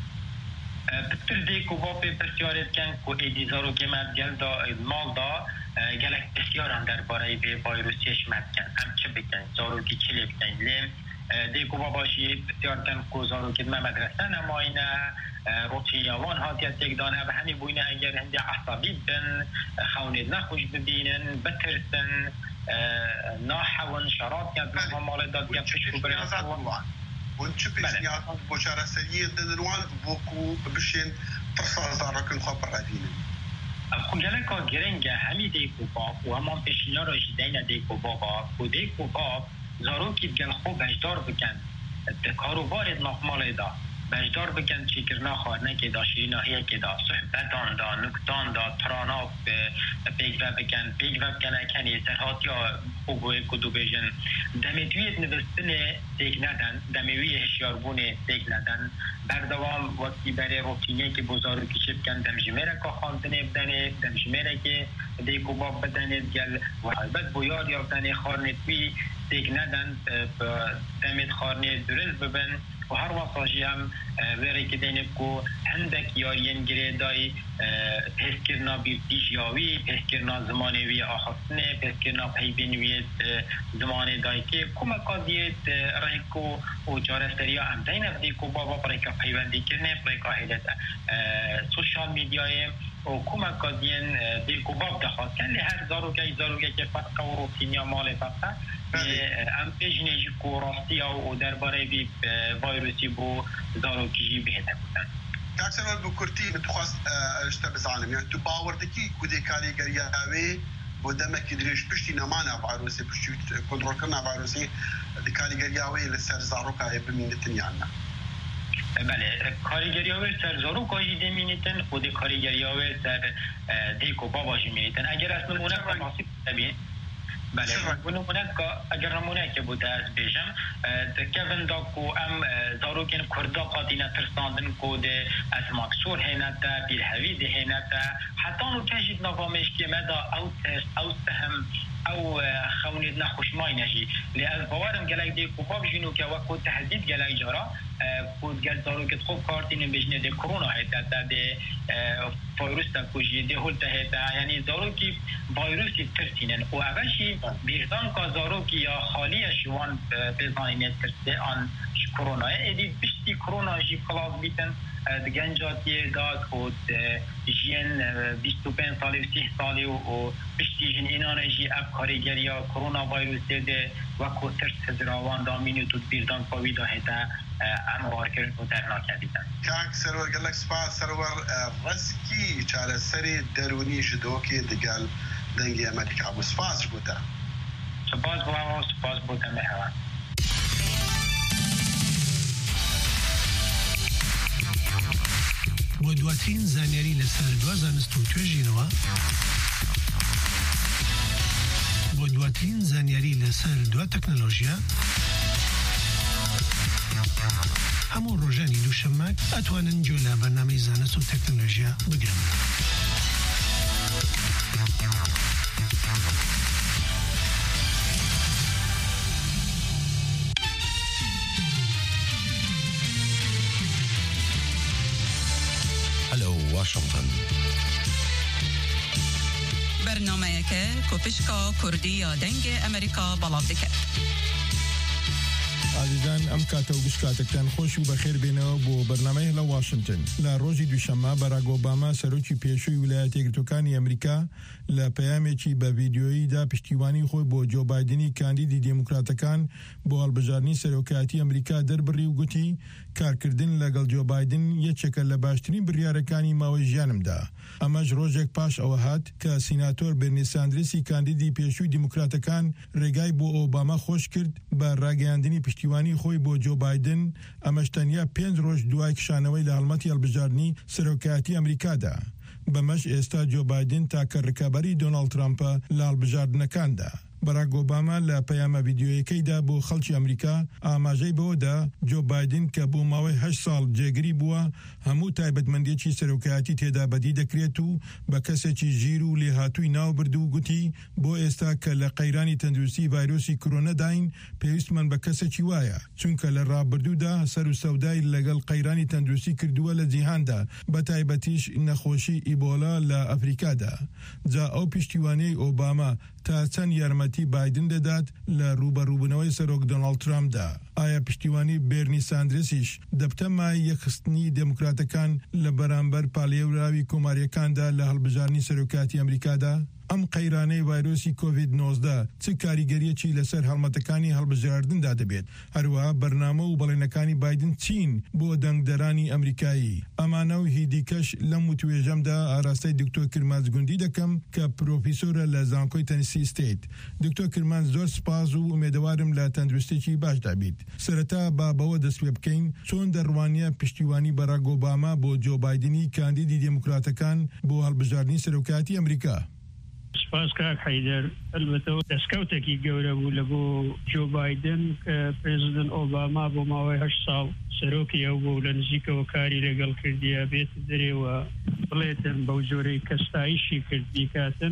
بتر دیکو باپی بسیارت کن که ایدیزارو که مد گل دا مال دا گلک بسیاران در باره به ویروسیش مد کن هم چه بکن زارو که چلی بکن لیم دیکو باباشی بسیار کن که زارو که ما مدرسه نماینه روچیاوان هاتیت یک دانه و همی بوینه اگر هنده عصبی بن خونید نخوش ببینن بترسن ناحون شراب کن و مال داد گل پشکو برن ونشوف إسنياتهم بوشارة سرية دنوان بوكو بشين ترسل زاركن خبر ردينه. خجالة که گرنگ همی دیکو باب و همان پیشنیا را جدین دیکو بابا و دیکو باب زارو که بگن خوب بجدار بکن کاروبارت نقمال دا بجدار بکن چیکرنا خارنه که دا شیریناهیه که دا صحبتان دا نکتان دا ترانا پیگ و بکن پیگ و بکن اکنی سرحات یا خوبوه کدو بیجن دمیتویت نوستن تیک ندن دمیوی هشیاربونه تیک ندن بردوام وقتی برای روتینه که بزارو کشه بکن دمجمهره که خاندنه بدنه دمجمهره که دیکو باب بدنه گل و حالبت بویار یا بدنه خارنه توی تیک ندن دمت خارنه درست ببن وهر وصاجي هم وری که دینکو هندک یارین گریدای پس کرنا بیرتیجیاوی پس کرنا زمانوی آخستنه پس کرنا پیبینویت زمان دای که کما قضیت رایکو و جارستریا هم دین افدیکو بابا پریکا پیوندی کرنه پریکا هیلت سوشال میدیای و کما قضیین دیکو باب دخواست کن لهر زاروگی زاروگی که فرق و روتینیا مال فرقه ام پیجنیجی کو راستی و درباره بی ویروسی بو زاروگی بهده بودن کاکسر بکرتی متخواست اشتا بزانم یعنی تو باوردکی کودی کاریگریاوی بودم که دریش پشتی نمانه ویروسی پشتی کنترل کرنا ویروسی کاریگریاوی لسر زاروکای بمینتن یعنی بله کاریگریاوی سر زاروکای دمینتن خود کاریگریاوی سر دیکو باباجی میتن اگر از نمونه کناسیب تبین بله نمونه که اگر نمونه که بوده از بیشم تکون دا کو ام زاروکین کردا قادینا ترساندن کو ده از مکسور هنتا بیرهوی ده هنتا حتی نو کجید نوامش که مدا او تست او سهم او خونید نخوشمای نجی لأز بوارم گلک دی کوپاب جنو که وقت تهدید گلک جارا کود گل زاروکت خوب کارتین بجنه ده کرونا هیتا ده ویروس تا کجی ده هلتا هیتا یعنی زاروکی ویروسی ترسینن و اوشی بیردان که زاروکی یا خالی شوان بزانین ترسه آن کرونا ایدی بشتی کرونا جی کلاس بیتن دگنجاتی داد خود جین بیست و پنج سالی و سی سالی و بشتی جن اینان جی اب کاریگریا کرونا ویروسی ده وکو ترس هزراوان دامینو تو بیردان کویدا هیتا اموار کرن و درناکه دیدن کاک سرور گلک سپاس سرور رسکی چاره سری درونی جدو که دگل دنگی امریکا بو سپاس بوده سپاس بوده و سپاس بوده مهوان بۆ دواترین زانیاری لەسەر دوا زانست و توێژینەوە بۆ دواترین زانیاری لەسەر دوا تەکنۆلۆژیا هەموو ڕۆژانی دووشەممە ئەتوانن گوێ لە بەرنامەی زانست و تەکنۆلۆژیا بگرن. واشنطن برنامه که کوپشکا کردی یا دنگ امریکا بلاب دکه عزیزان ئەم کاتە و گشتکاتەکان خۆش و بەخێر بێنەوە بۆ بەرنامەی لە واشنگتن لە ڕۆژی دووشەممە بەراک ئۆباما سەرۆکی پێشووی ویلایەتە یەکگرتووەکانی ئەمریکا لە پەیامێکی بە ڤیدیۆییدا پشتیوانی خۆی بۆ جۆ بایدنی کاندیدی دموکراتەکان بۆ هەڵبژاردننی سەرۆکایەتی ئەمریکا دەربڕی و گوتی کارکردن لەگەڵ جۆ بایدن یەکێکە لە باشترین بڕیارەکانی ماوەی ژیانمدا. ئەمەش ڕۆژێک پاش ئەوە هات کە سیناتۆر بێرنی ساندرسی کاندیدی پێشووی دموکراتەکان ڕێگای بۆ ئۆباما خۆش کرد بە ڕاگەیاندنی پشتیوانی خۆی بۆ جۆ بایدن ئەمەش تەنیا پێنج ڕۆژ دوای کشانەوەی لە هەڵمەتی هەڵبژاردننی سەرۆکایەتی ئەمریکادا. بەمەش ئێستا جۆ بایدن تاکە ڕکابەری دۆناڵد ترامپە لە هەڵبژاردنەکاندا. بەراک ئۆباما لە پەیامە ڤیدیۆیەکەیدا بۆ خەڵکی ئەمریکا ئاماژەی بەوەدا جۆ بایدن کە بۆ ماوەی هەشت ساڵ جێگری بووە هەموو تایبەتمەندێکی سەرۆکایەتی تێدا بەدی دەکرێت و بە کەسێکی ژیر و لێهاتووی ناو برد و گوتی بۆ ئێستا کە لە قەیرانی تەندروستی ڤایرۆسی کۆرۆنەداین پێویستمان بە کەسێکی وایە چونکە لە ڕابردوودا سەر و سەودای لەگەڵ قەیرانی تەندروستی کردووە لە جیهاندا بە تایبەتیش نەخۆشی ئیبۆلا لە ئەفریکادا. جا ئەو پشتیوانەی ئۆباما تا چەند یارمەتی بایدن دەدات لە ڕوبەڕووبوونەوەی سەرۆک دۆناڵد ترامپدا. ئایا پشتیوانی بێرنی ساندرسیش دەبتە مای یەکخستنی دموکراتەکان لە بەرامبەر پاڵێوراوی کۆماریەکاندا لە هەڵبژاردننی سەرۆکایەتی ئەمریکادا؟ ئەم قەیرانەی ڤایرۆسی کۆڤید نۆزدە چ کاریگەریەکی لەسەر هەڵمەتەکانی هەڵبژاردندا دەبێت؟ هەروەها بەرنامە و بەڵێنەکانی بایدن چین بۆ دەنگدەرانی ئەمریکایی؟ ئەمانە و هیدیکەش لەم وتوێژەمدا ئاراستەی دکتۆر کرمانج گوندی دەکەم کە پرۆفیسۆرە لە زانکۆی تەنیسی ستیت. دکتۆر کرمانج زۆر سپاس و ئومێدەوارم لە تەندروستێکی باشدا بیت. سەرەتا با بەوە دەست پێ بکەین چۆن دەڕوانیە پشتیوانی بەراک ئۆباما بۆ جۆ بایدنی کاندیدی دموکراتەکان بۆ هەڵبژاردننی سەرۆکایەتی ئەمریکا. سپاس کاک حیدەر ئەلبەتەوە دەستکەوتێکی گەورە بوو لە بۆ جۆ بایدن کە پرێزیدنت ئۆباما بۆ ماوەی هەشت ساڵ سەرۆکی ئەو بوو لە نزیکەوە کاری لەگەڵ کردیە بێت دەرێوە بڵێتن بەو جۆرەی کەستایشی کرد بیکاتن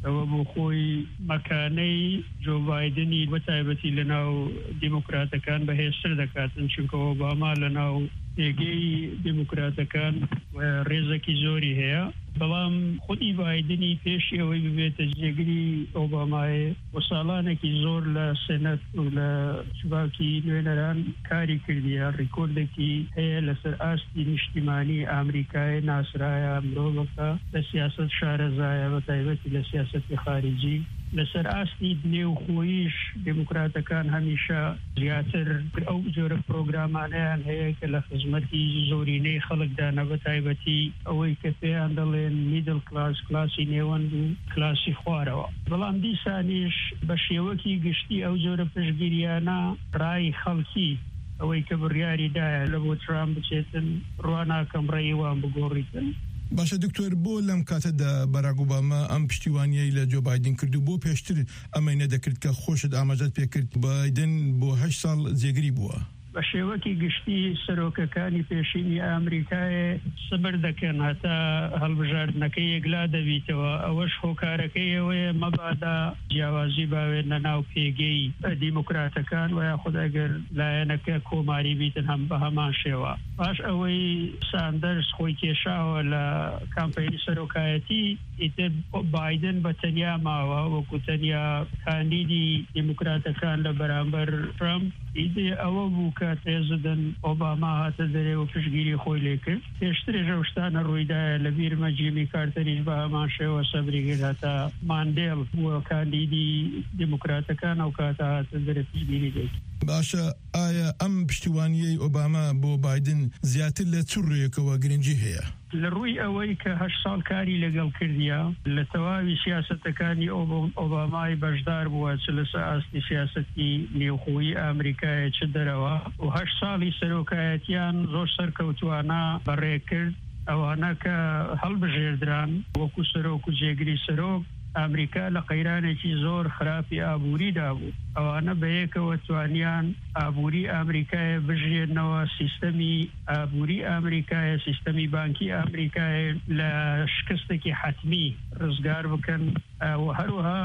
ئەوە بۆ خۆی مەکانەی جۆ بایدنی بەتایبەتی لەناو دیموکراتەکان بەهێزتر دەکاتن چونکە ئۆباما لەناو پێگەی دیموکراتەکان ڕێزێکی زۆری هەیە بەڵام خودی بایدنی پێشی ئەوەی ببێتە جێگری ئۆبامایە بۆ ساڵانێکی زۆر لە سێنەت و لە شوباکی نوێنەران کاری کردیە ڕیکۆردێکی هەیە لەسەر ئاستی نیشتیمانی ئامریکای ناسرایە مرۆڤەکە لە سیاست شارەزایە بە تایبەتی لە سیاسەتی خارجی لەسەر ئاستی نێوخۆیش دموکراتەکان هەمیشە زیاتر ئەو جۆرە پرۆگرامانیان هەیە کە لە خزمەتی زۆرینەی خەڵکدانە بە تایبەتی ئەوەی کە پێیان دەڵێن میدل کلاس کلاسی نێوەند و کلاسی خوارەوە بەڵام دیسانیش بە شێوەکی گشتی ئەو جۆرە پشگیریانە ڕای خەڵکی ئەوەی کە بڕیاریدایە لە بۆ ترامپ بچێتن ڕواناکەم ڕێیوان بگۆڕیتن. باشە دکتۆر بۆ لەم کاتەدا بەراک ئۆباما ئەم پشتیوانیەی لە جۆ بایدن کرد و بۆ پێشتر ئەمەی نەدەکرد کە خۆشت ئاماژەت پێکرد بایدن بۆ هەشت ساڵ جێگری بووە بە شێوەکی گشتی سەرۆکەکانی پێشینی ئامریکای سبر دەکەن هەتا هەڵبژاردنەکەی یەکلا دەبیتەوە ئەوەش هۆکارەکەی ئەوەیە مەبادا جیاوازی باوێت لە ناو پێگەی دیموکراتەکان و یاخود ئەگەر لایەنەکە کۆماری بیتن هەم بە هەمان شێوە باش ئەوەی ساندەرس خۆی کێشاوە لە کامپەینی سەرۆکایەتی ئیتر بایدن بە تەنیا ماوە وەکو تەنیا کاندیدی دیموکراتەکان لە بەرامبەر ترامپ ئیدێ ئەوە بوو کە پرێزیدەنت ئۆباما هاتە دەرێ و پشگیری خۆی لێ کرد پێشترێژ ئەو شتانە ڕوویدایە لە بیرمە جیمی کارتەریش بە هەمان شێوە سەبری کرد هەتا ماندێڵ بووە کاندیدی دیموکراتەکان ئەو کاتە هاتە دەرێ پشگیری لێ کرد. باشە ئایا ئەم پشتیوانیەی ئۆباما بۆ بایدن زیاتر لە چ ڕوویەکەوە گرنگی هەیە؟ لە ڕووی ئەوەی کە هەشت ساڵ کاری لەگەڵ کردیە لە تەواوی سیاسەتەکانی ئۆبامای بەشدار بووە چ لەسەر ئاستی سیاسەتی نێوخۆیی ئامریکایە چ دەرەوە و هەشت ساڵی سەرۆکایەتیان زۆر سەرکەوتوانە بەڕێ کرد ئەوانە کە هەڵبژێردران وەکو سەرۆک و جێگری سەرۆک ئامریکا لە قەیرانێکی زۆر خراپی ئابووریدا بوو ئەوانە بەیەکەوە توانیان ئابووری ئامریکایە بژێنەوە سیستەمی ئابووری ئامریکایە سیستەمی بانکی ئامریکایە لە شکستێکی حتمی ڕزگار بکەن و هەروەها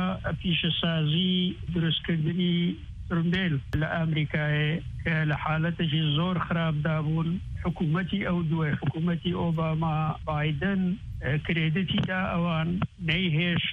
پیشەسازی دروستکردنی فرمبێل لە ئامریکایە کە لە حالەتێکی زۆر خراپدا بوون حکوومەتی ئەو دوێ حکوومەتی ئۆباما بایدن کرێدەتیدا ئەوان نەیهێشت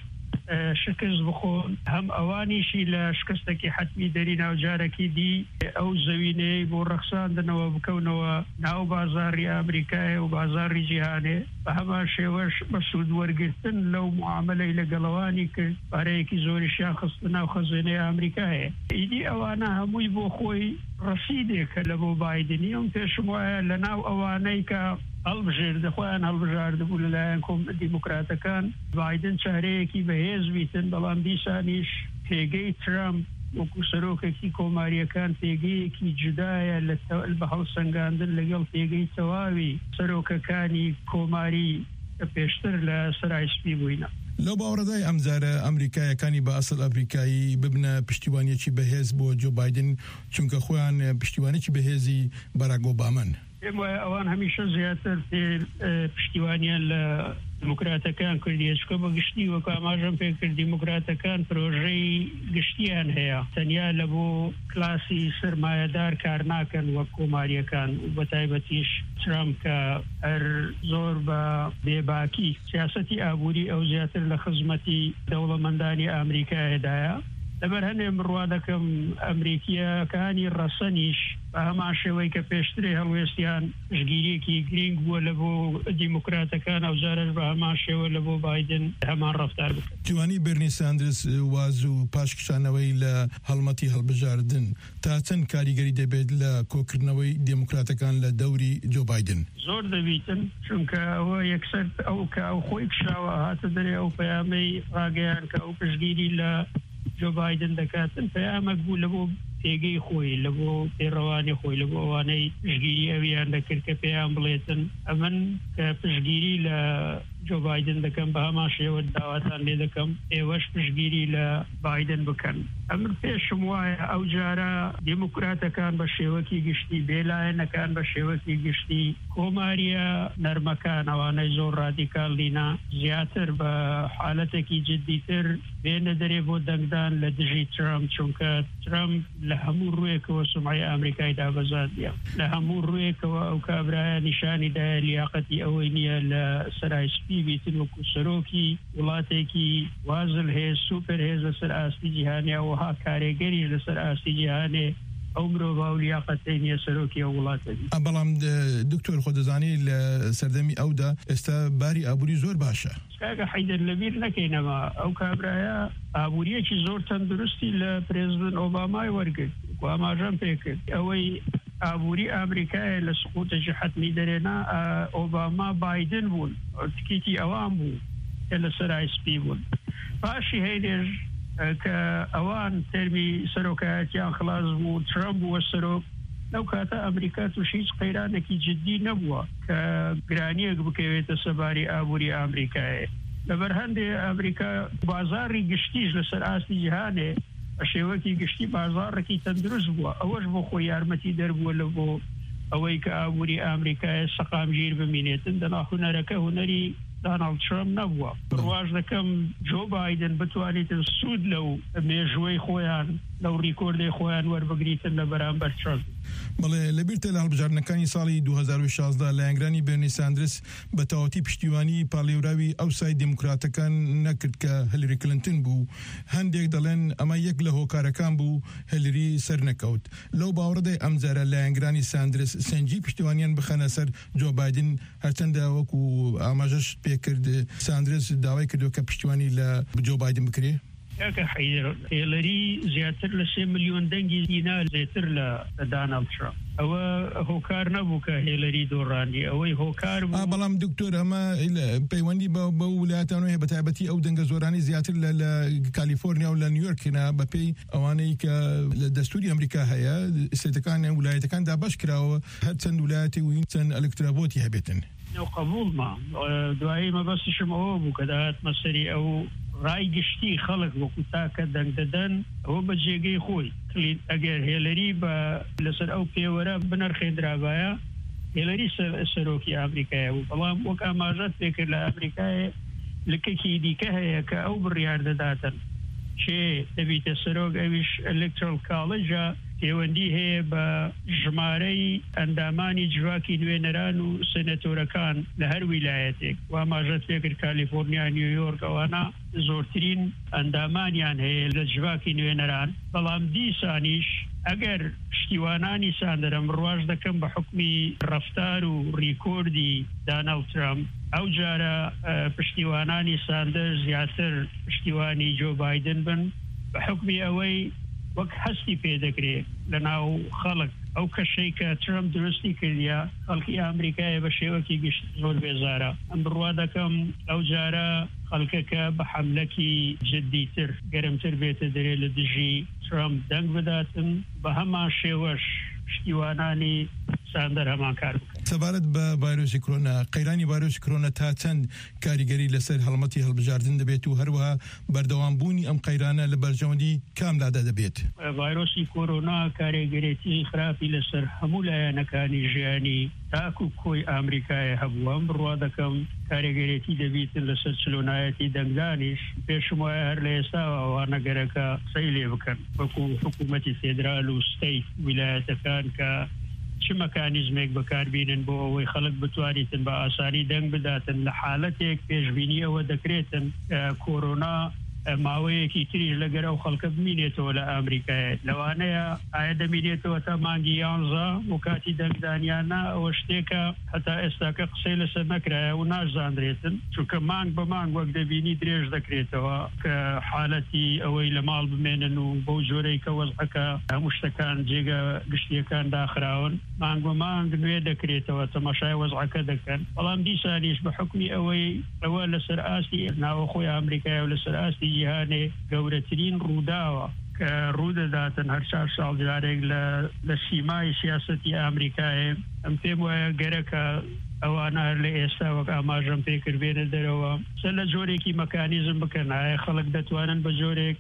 شکست بخۆن هەم ئەوانیشی لە شکستێکی حتمی دەری ناوجارێکی دی ئەو زەوینەی بۆ ڕەخساندنەوە بکەونەوە ناو بازاڕی ئامریکایە و بازاڕی جیهانێ بە هەمان شێوەش بە سوود وەرگرتن لەو معاملەی لەگەڵەوانی کرد پارەیەکی زۆریشیان خستە ناو خەزانەی ئامریکایە ئیدی ئەوانە هەمووی بۆ خۆی ڕەسیدێکە لە بۆ بایدنی ئەم پێشم وایە لە ناو ئەوانەی کە هەڵبژێردە خۆیان هەڵبژاردبوو لەلایەن کۆم دیموکراتەکان بایدن چارەیەکی بەهێز بیتن بەڵام دیسانیش پێگەی ترامپ وەکو سەرۆکێکی کۆماریەکان پێگەیەکی جودایە بە هەڵسەنگاندن لەگەڵ پێگەی تەواوی سەرۆکەکانی کۆماری کە پێشتر لە سەرای سپی بووینە. لەو باوەڕەدای ئەمجارە ئەمریکایەکانی بە ئەسڵ ئەفریقایی ببنە پشتیوانیەکی بەهێز بۆ جۆ بایدن چونکە خۆیان پشتیوانێکی بەهێزی بەراک ئۆبامان. پێم وایە ئەوان هەمیشە زیاتر پشتیوانیان لە دیموکراتەکان کردیە چکە بە گشتی وەکو ئاماژەم پێ کرد دیموکراتەکان پرۆژەی گشتیان هەیە تەنیا لە بۆ کلاسی سرمایەدار کار ناکەن وەک کۆماریەکان و بە تایبەتیش ترامپ کە هەر زۆر بە بێباکی سیاسەتی ئابووری ئەو زیاتر لە خزمەتی دەوڵەمەندانی ئامریکایەدایە لەبەر هەنێ بڕوا دەکەم ئەمریکیەکانی ڕەسەنیش بە هەمان شێوەی کە پێشترێ هەڵوێستیان پشگیریەکی گرنگ بووە لە بۆ دیموکراتەکان ئەوجارش بە هەمان شێوە لە بۆ بایدن هەمان ڕەفتار بکەن. جوانی بەرنی ساندرس واز و پاشکشانەوەی لە هەڵمەتی هەڵبژاردن تا چەند کاریگەری دەبێت لە کۆکردنەوەی دیموکراتەکان لە دەوری جۆ بایدن؟ زۆر دەبیتن چونکە ئەوە یەکسەر ئەو کە ئەو خۆی کشاوە هاتە دەرێ ئەو پەیامەی ڕاگەیان کە ئەو پشگیری لە جۆ بایدن دەکاتن پەیامێک بوو لە بۆ پێگەی خۆی لە بۆ پێڕەوانی خۆی لە بۆ ئەوانەی پشگیری ئەویان دەکرد کە پێیان بڵێتن ئەمن کە پشگیری لە جو بایدن دەکەم بە هەمان شێوە داواتان لێ دەکەم ئێوەش پشتگیری لە بایدن بکەن ئەمر پێشم وایە ئەو جارە دیموکراتەکان بە شێوەکی گشتی بێلایەنەکان بە شێوەکی گشتی کۆماریە نەرمەکان ئەوانەی زۆر ڕادیکال دینا زیاتر بە حالەتێکی جددیتر بێنە دەرێ بۆ دەنگدان لە دژی ترامپ چونکە ترامپ لە هەموو ڕوویەکەوە سومعی ئەمریکای دابەزاندیە لە هەموو ڕوویەکەوە ئەو کابرایە نیشانیدایە لیاقەتی ئەوەی نییە لە سەرای سپی بیتن وەکو سەرۆکی وڵاتێکی وازل هەیە سوپەر هێز لەسەر ئاستی جیهانیا وها کارێگەری لەسەر ئاستی جیهانێ ئەو مرۆڤ و لیاقەتەی نییە سەرۆکی ئەو وڵاتێتی بەڵام دکتۆر خۆ دەزانی لە سەردەمی ئەودا ئێستا باری ئابووری زۆر باشە کاکە حەیدەر لەبیر نەکەینەوە ئەو کابرایە ئابووریەکی زۆر تەندروستی لە پرێزیدنت ئۆبامای وەرگرت و ئاماژەم پێکرد ئەوەی ئابووری ئەمریکایە لە سقوتێکی حتمی دەرێنا ئۆباما بایدن بوون تکیتی ئەوان بوو کە لە سەرای سپی بوون پاشی هەیدێژ کە ئەوان تەرمی سەرۆکایەتیان خلاص بوو ترامپ بووە سەرۆک لەو کاتە ئەمریکا توش هیچ قەیرانێکی جددی نەبووە کە گرانیەک بکەوێتە سەباری ئابووری ئەمریکایە لەبەر هەندێ ئەمریکا بازاری گشتیش لەسەر ئاستی جیهانێ بە شێوەکی گشتی بازارێکی تەندروست بووە ئەوەش بۆ خۆی یارمەتی دەربووە لە بۆ ئەوەی کە ئابووری ئەمریکایە سەقامگیر بمینێتن دەنا هونەرەکە هونەری دانالد ترامپ نەبووە ڕواژ دەکەم جۆ بایدن بتوانێتن سوود لەو مێژوەی خۆیان لەو ڕیکۆردی خۆیان وەربگریتن لە بەرامبەر ترامپ بەڵێ لەبیرتە لە هەڵبژاردنەکانی ساڵی دوو هەزار و شازدە لە یانگرانی بێرنی ساندرس بە تەواوەتی پشتیوانی پاڵێوراوی ئەو سای دیموکراتەکان نەکرد کە هەلری کلنتن بوو هەندێک دەڵێن ئەمە یەک لە هۆکارەکان بوو هەلری سەر نەکەوت لەو باوەڕدەی ئەمجارە لە یانگرانی ساندرس سەنجی پشتیوانیان بخەنە سەر جۆ بایدن هەرچەندە وەکو ئاماژەش پێکرد ساندرس داوای کردو کە پشتیوانی لە جۆ بایدن بکرێ کاکە حەیدەر هێلەری زیاتر لە سێ ملیۆن دەنگی دینا زێتر لە دانالد ترامپ ئەوە هۆکار نەبوو کە هێلەری دۆڕاندی ئەوەی هۆکار بوو بەڵام دکتۆر ئەمە پەیوەندی بە ویلایەتان هەیە بە تایبەتی ئەو دەنگە زۆرانی زیاتر لە کالیفۆرنیا و لە نیویۆرکنا بەپێی ئەوانەی کە لە دەستوری ئەمریکا هەیە سێتەکان ویلایەتەکان دابەش کراوە هەر چەند ویلایەتی و چەند ئەلکترابۆتی هەبێتن قبولما دوایی مەبەستیشم ئەوە بوو کە داهات مەسەری ئەو ڕای گشتی خەڵک وەکو تاکە دەنگ دەدەن ئەوە بە جێگەی خۆی ئەگەر هێلەری بە لەسەر ئەو پێوەرە بنەرخێنرابایە هێلەری سەرۆکی ئەمریکایە بوو بەڵام وەک ئاماژەت پێکرد لە ئەمریکایە لکەکی دیکە هەیە کە ئەو بڕیار دەداتن چێ دەبیتە سەرۆک ئەویش ئەلکترۆل کاڵێجە پەیوەندی هەیە بە ژمارەی ئەندامانی جواکی نوێنەران و سەنەتۆرەکان لە هەر ویلایەتێک و ئاماژەت پێکرد کالیفۆرنیا نیویۆرک ئەوانە زۆرترین ئەندامانیان هەیە لە جواکی نوێنەران بەڵام دیسانیش ئەگەر پشتیوانانی ساندەرم ڕواژ دەکەم بە حکمی ڕەفتار و ڕیکۆردی دانالد ترامپ ئەو جارە پشتیوانانی ساندەر زیاتر پشتیوانی جۆ بایدن بن بە حکمی ئەوەی وەک هەستی پێدەکرێت لە ناو خەڵک ئەو کەشەی کە ترامپ درستی کردیا خەڵکی ئەمریکایە بە شێوەکی گشت زۆر بێزارە ئەم بڕوا دەکەم ئەو جارە خەڵکەکە بە حەملەکی جددیتر گەرمتر بێتە دەرێ لە دژی ترامپ دەنگ بداتن بە هەمان شێوەش پشتیوانانی ساندەر هەمان کار بکەن سەبارەت بە ڤایرۆسی کۆرۆنا قەیرانی ڤایرۆسی کۆرۆنا تا چەند کاریگەری لەسەر هەڵمەتی هەڵبژاردن دەبێت و هەروەها بەردەوامبوونی ئەم قەیرانە لە بەرژەوەندی کاملادا دەبێت ڤایرۆسی کۆرۆنا کارێگەرێتی خراپی لەسەر هەموو لایەنەکانی ژیانی تاکو کۆی ئەمریکایە هەبووە ئەم بڕوا دەکەم کارێگەرێتی دەبیتن لەسەر چلۆنایەتی دەنگدانیش پێشم وایە هەر لە ئێستاوە ئەوانەگەرەکە قسەی لێ بکەن وەکو حکوومەتی فێدرال و ستەیت ویلایەتەکان کە چ مەکانیزمێک بەکاربینن بۆ ئەوەی خەڵک بتوانیتن بە ئاسانی دەنگ بداتن لە حالەتێک پێشبینی ئەوە دەکرێتن کۆرۆنا ماوەیەکی تریش لەگەر ئەو خەڵکە بمینێتەوە لە ئەمریکایە لەوانەیە ئایا دەمینێتەوە تا مانگی یانزە و کاتی دەنگدانیانە ئەوە شتێکە هەتا ئێستاکە قسەی لەسەر نەکرایە و ناشزانرێتن چونکە مانگ بە مانگ وەک دەبینی درێژ دەکرێتەوە کە حالەتی ئەوەی لە ماڵ بمێنن و بەو جۆرەی کە وەزعەکە هەموو شتەکان جێگە گشتیەکان داخراون مانگ بە مانگ نوێ دەکرێتەوە تەماشای وەزعەکە دەکەن بەڵام دیسانیش بە حکمی ئەوەی ئەوە لەسەر ئاستی ناوەخۆی ئەمریکایە و لەسەر ئاستی جیهانێ گەورەترین ڕووداوە کە ڕوودەداتن هەر چار ساڵ جارێک لە سیمای سیاسەتی ئەمریکایە ئەم پێم وایە گەرەکە ئەوانە لە ئێستا وەک ئاماژەم پێکرد بێنە دەرەوە سە لە جۆرێکی مەکانیزم بکەن ئایا خەڵک دەتوانن بە جۆرێک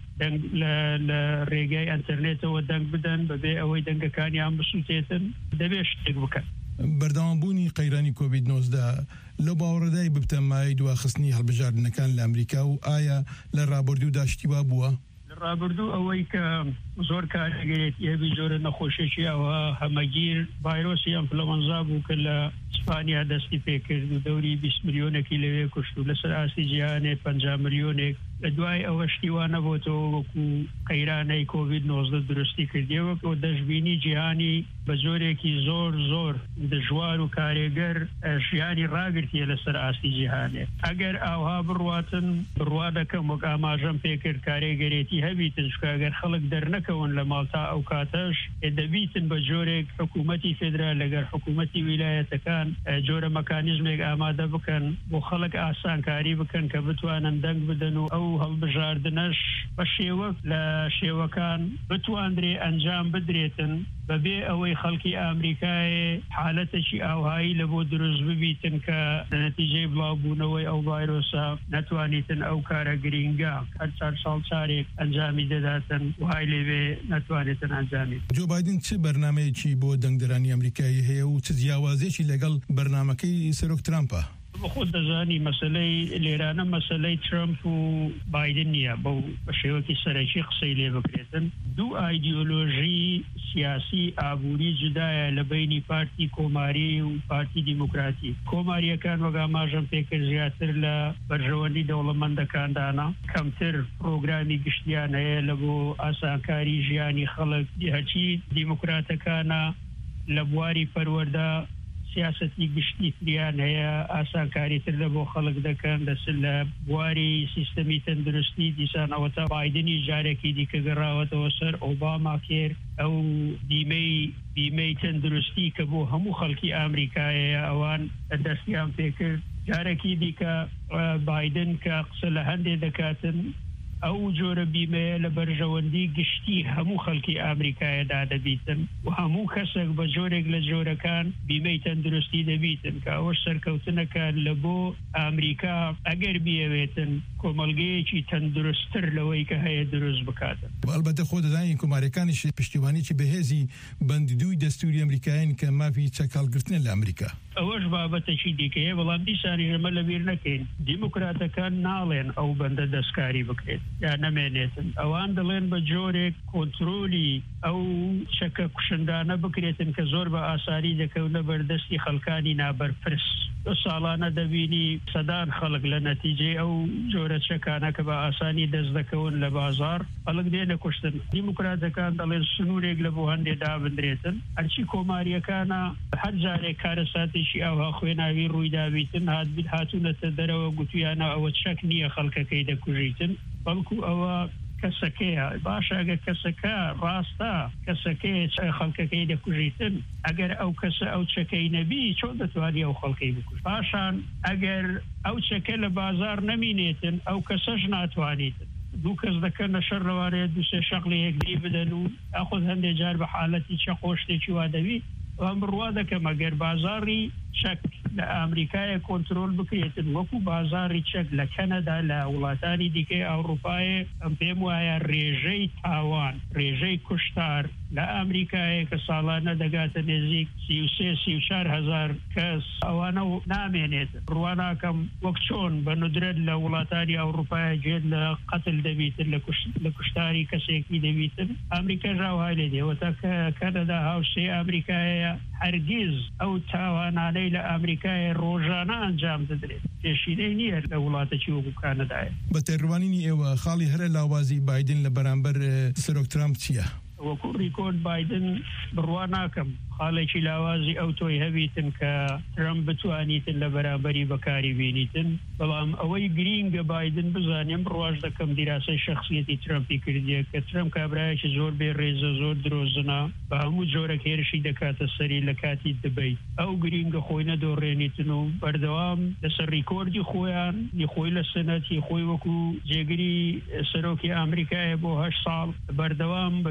لە ڕێگای ئەنتەرنێتەوە دەنگ بدەن بەبێ ئەوەی دەنگەکانیان بسووتێتن دەبێت شتێک بکەن. بەردەوامبوونی قەیرانی کۆڤید نۆزدە لە باوەڕەدای ببتەمای دواخستنی هەڵبژاردنەکان لە ئەمریکا و ئایا لە ڕابردوودا شتیوا بووە؟ ڕابردوو ئەوەی کە زۆر کارەگەرێت ئێبی زۆرە نەخۆشیێکی ئەوە هەمەگیر ڤایرۆسی ئەنفلەوەنزا بوو کە لە ئیسپانیا دەستی پێکرد و دەوری بیست ملیۆنێکی لەوێ کوشت و لەسەر ئاستی جیهانێ پەنجا ملیۆنێک لە دوای ئەوە شتیوا نەبووتەوە وەکو قەیرانەی کۆڤید نۆزدە درستی کردیەوە و دەشبینی جیهانی بە جۆرێکی زۆر زۆر دژوار و کارێگەر ژیانی ڕاگرتیە لەسەر ئاستی جیهانێ. ئەگەر ئاوها بڕواتن بڕوا دەکەم وەک ئاماژەم پێکرد کارێگەرێتی هەبیتن چکە ئەگەر خەڵک دەرنەکەون لە ماڵتا ئەو کاتەش دەبیتن بە جۆرێک حکوومەتی فێدرال لەگەر حکوومەتی ویلایەتەکان جۆرە مەکانیزمێک ئامادە بکەن بۆ خەڵک ئاسانکاری بکەن کە بتوانن دەنگ بدەن و ئەو هەڵبژاردنەش بە شێوە لە شێوەکان بتواندرێ ئەنجام بدرێتن بەبێ ئەوەی خەڵکی ئامریکای حالەتێکی ئاوهایی لە بۆ دروست ببیتن کە نەتیجەی بڵاوبوونەوەی ئەو ڤایرۆسە نەتوانیتن ئەو کارە گرینگە هەر چار ساڵ چارێک ئەنجامی دەداتن وهای لێوێ نەتوانێتن ئەنجامی. جۆ بایدن چ بەرنامەیەکی بۆ دەنگدەرانی ئەمریکایی هەیە و چ جیاوازێکی لەگەڵ بەرنامەکەی سەرۆک ترامپە؟ خۆ دەزانی مەسلەی لێرانە مەسلەی ترامپ و بایدن نییە بەو بە شێوەکی سەرەکی قسەی لێ بکرێتن. دوو ئایدیۆلۆژی سیاسی ئابووری جودایە لە بینی پارتی کۆماری و پارتی دیموکراتی. کۆماریەکان وەک ئاماژەم پێکرد زیاتر لە بەرژەوەندی دەوڵەمەندەکاندانە کەمتر پرۆگرامی گشتیان هەیە لە بۆ ئاسانکاری ژیانی خەڵک. هەرچی دیموکراتەکانە لە بواری پەروەردە سیاستی گشتی تریان هەیە ئاسانکاریتر لە بۆ خەڵک دەکەن لەسەر لە بواری سیستەمی تەندروستی دیسانەوەتا بایدنی جارێکی دیکە گەڕاوەتەوە سەر ئۆباما کێر ئەو بیمەی بیمەی تەندروستی کە بۆ هەموو خەڵکی ئامریکایە ئەوان دەستیان پێکرد. جارێکی دیکە بایدن کە قسە لە هەندێ دەکاتن ئەو جۆرە بیمەیە لە بەرژەوەندی گشتی هەموو خەڵکی ئامریکایەدا دەبیتن و هەموو کەسێک بە جۆرێک لە جۆرەکان بیمەی تەندروستی دەبیتن کە ئەوە سەرکەوتنەکان لە بۆ ئامریکا ئەگەر بیەوێتن کۆمەلگەیەکی تەندروستتر لەوەی کە هەیە دروست بکاتن. ئەلبەتە خۆ دەزانین کۆماریەکانیش پشتیوانێکی بەهێزی بەندیدووی دەستوری ئەمریکایان کە مافی چەکاڵگرتنە لە ئەمریکا. ئەوەش بابەتێکی دیکەیە بەڵام دیسانی ژەمە لەبیر نەکەین دیموکراتەکان ناڵێن ئەو بەندە دەستکاری بکرێت یا نەمێنێتن. ئەوان دەڵێن بە جۆرێک کۆنترۆلی ئەو چەکە کوشندانە بکرێتن کە زۆر بە ئاساری دەکەونە بەردەستی خەڵکانی نابەرپرس. دو ساڵانە دەبینی سەدان خەڵک لە نەتیجەی ئەو جۆرە چەکانە کە بە ئاسانی دەست دەکەون لە بازار خەڵک دێنە کوشتن. دیموکراتەکان دەڵێن سنوورێک لە بۆ هەندێک دابدرێتن. هەرچی کۆماریەکانە هەر جارێک کارەساتێکی ئەوها خوێناوی ڕوویداویتن هاتبیت هاتوونەتە دەرەوە گوتویانە ئەوە چەک نییە خەڵکەکەی دەکوژیتن بەڵکو ئەوە کەسەکەیە باشە ئەگەر کەسەکە ڕاستە کەسەکەی خەڵکەکەی دەکوژیتن ئەگەر ئەو کەسە ئەو چەکەی نەبی چۆن دەتوانی ئەو خەڵکەی بکوژ. پاشان ئەگەر ئەو چەکە لە بازار نەمینێتن ئەو کەسەش ناتوانیتن. دوو کەس دەکەن لە شەر ڕەوارەیە دوسێ شەقلی یەکدی بدەن و ئەخۆ هەندێک جار بە حالەتی چەقۆشتێکی وا دەوی ئەم بڕوا دەکەم ئەگەر بازاری چەک لە ئامریکایە کۆنترۆل بکرێتن وەکو بازاری چەک لە کەنەدا لە وڵاتانی دیکەی ئەوروپایە ئەم پێم وایە ڕێژەی تاوان ڕێژەی کوشتار لە ئامریکایە کە ساڵانە دەگاتە نێزیک سی و سێ سی و چوار هەزار کەس ئەوانە نامێنێتن. ڕواناکەم وەک چۆن بە ندرێت لە وڵاتانی ئەوروپایە گوێت لە قەتل دەبیتن لە کوشتاری کەسێکی دەبیتن. ئەمریکا ژاوهای لێ دێوەتە کە کەنەدا هاوشێ ئەمریکایە هەرگیز ئەو تاوانانەی لە ئەمریکای ڕۆژانە ئەنجام دەدرێت. پێشینەی نییە لە وڵاتێکی وەکو کانەدایە. بە تێڕوانینی ئێوە خاڵی هەرە لاوازی بایدن لە بەرامبەر سەرۆک ترامپ چییە؟ وەکو ڕیکۆرد بایدن بڕوا ناکەم خاڵێکی لاوازی ئەو تۆی هەبیتن کە ترامپ بتوانیتن لە بەرامبەری بەکاری بینیتن. بەڵام ئەوەی گرینگە بایدن بزانیم ڕواژ دەکەم دیراسەی شخصیەتی ترامپی کردیە کە ترامپ کابرایەکی زۆر بێ ڕێزە زۆر درۆزنە بە هەموو جۆرە هێرشی دەکاتە سەری لە کاتی دبیت. ئەو گرینگە خۆی نەدۆڕێنیتن و بەردەوام لەسەر ڕیکۆردی خۆیان خۆی لە سەنەتی خۆی وەکو جێگری سەرۆکی ئەمریکایە بۆ هەشت ساڵ بەردەوام بەبیر خەڵکی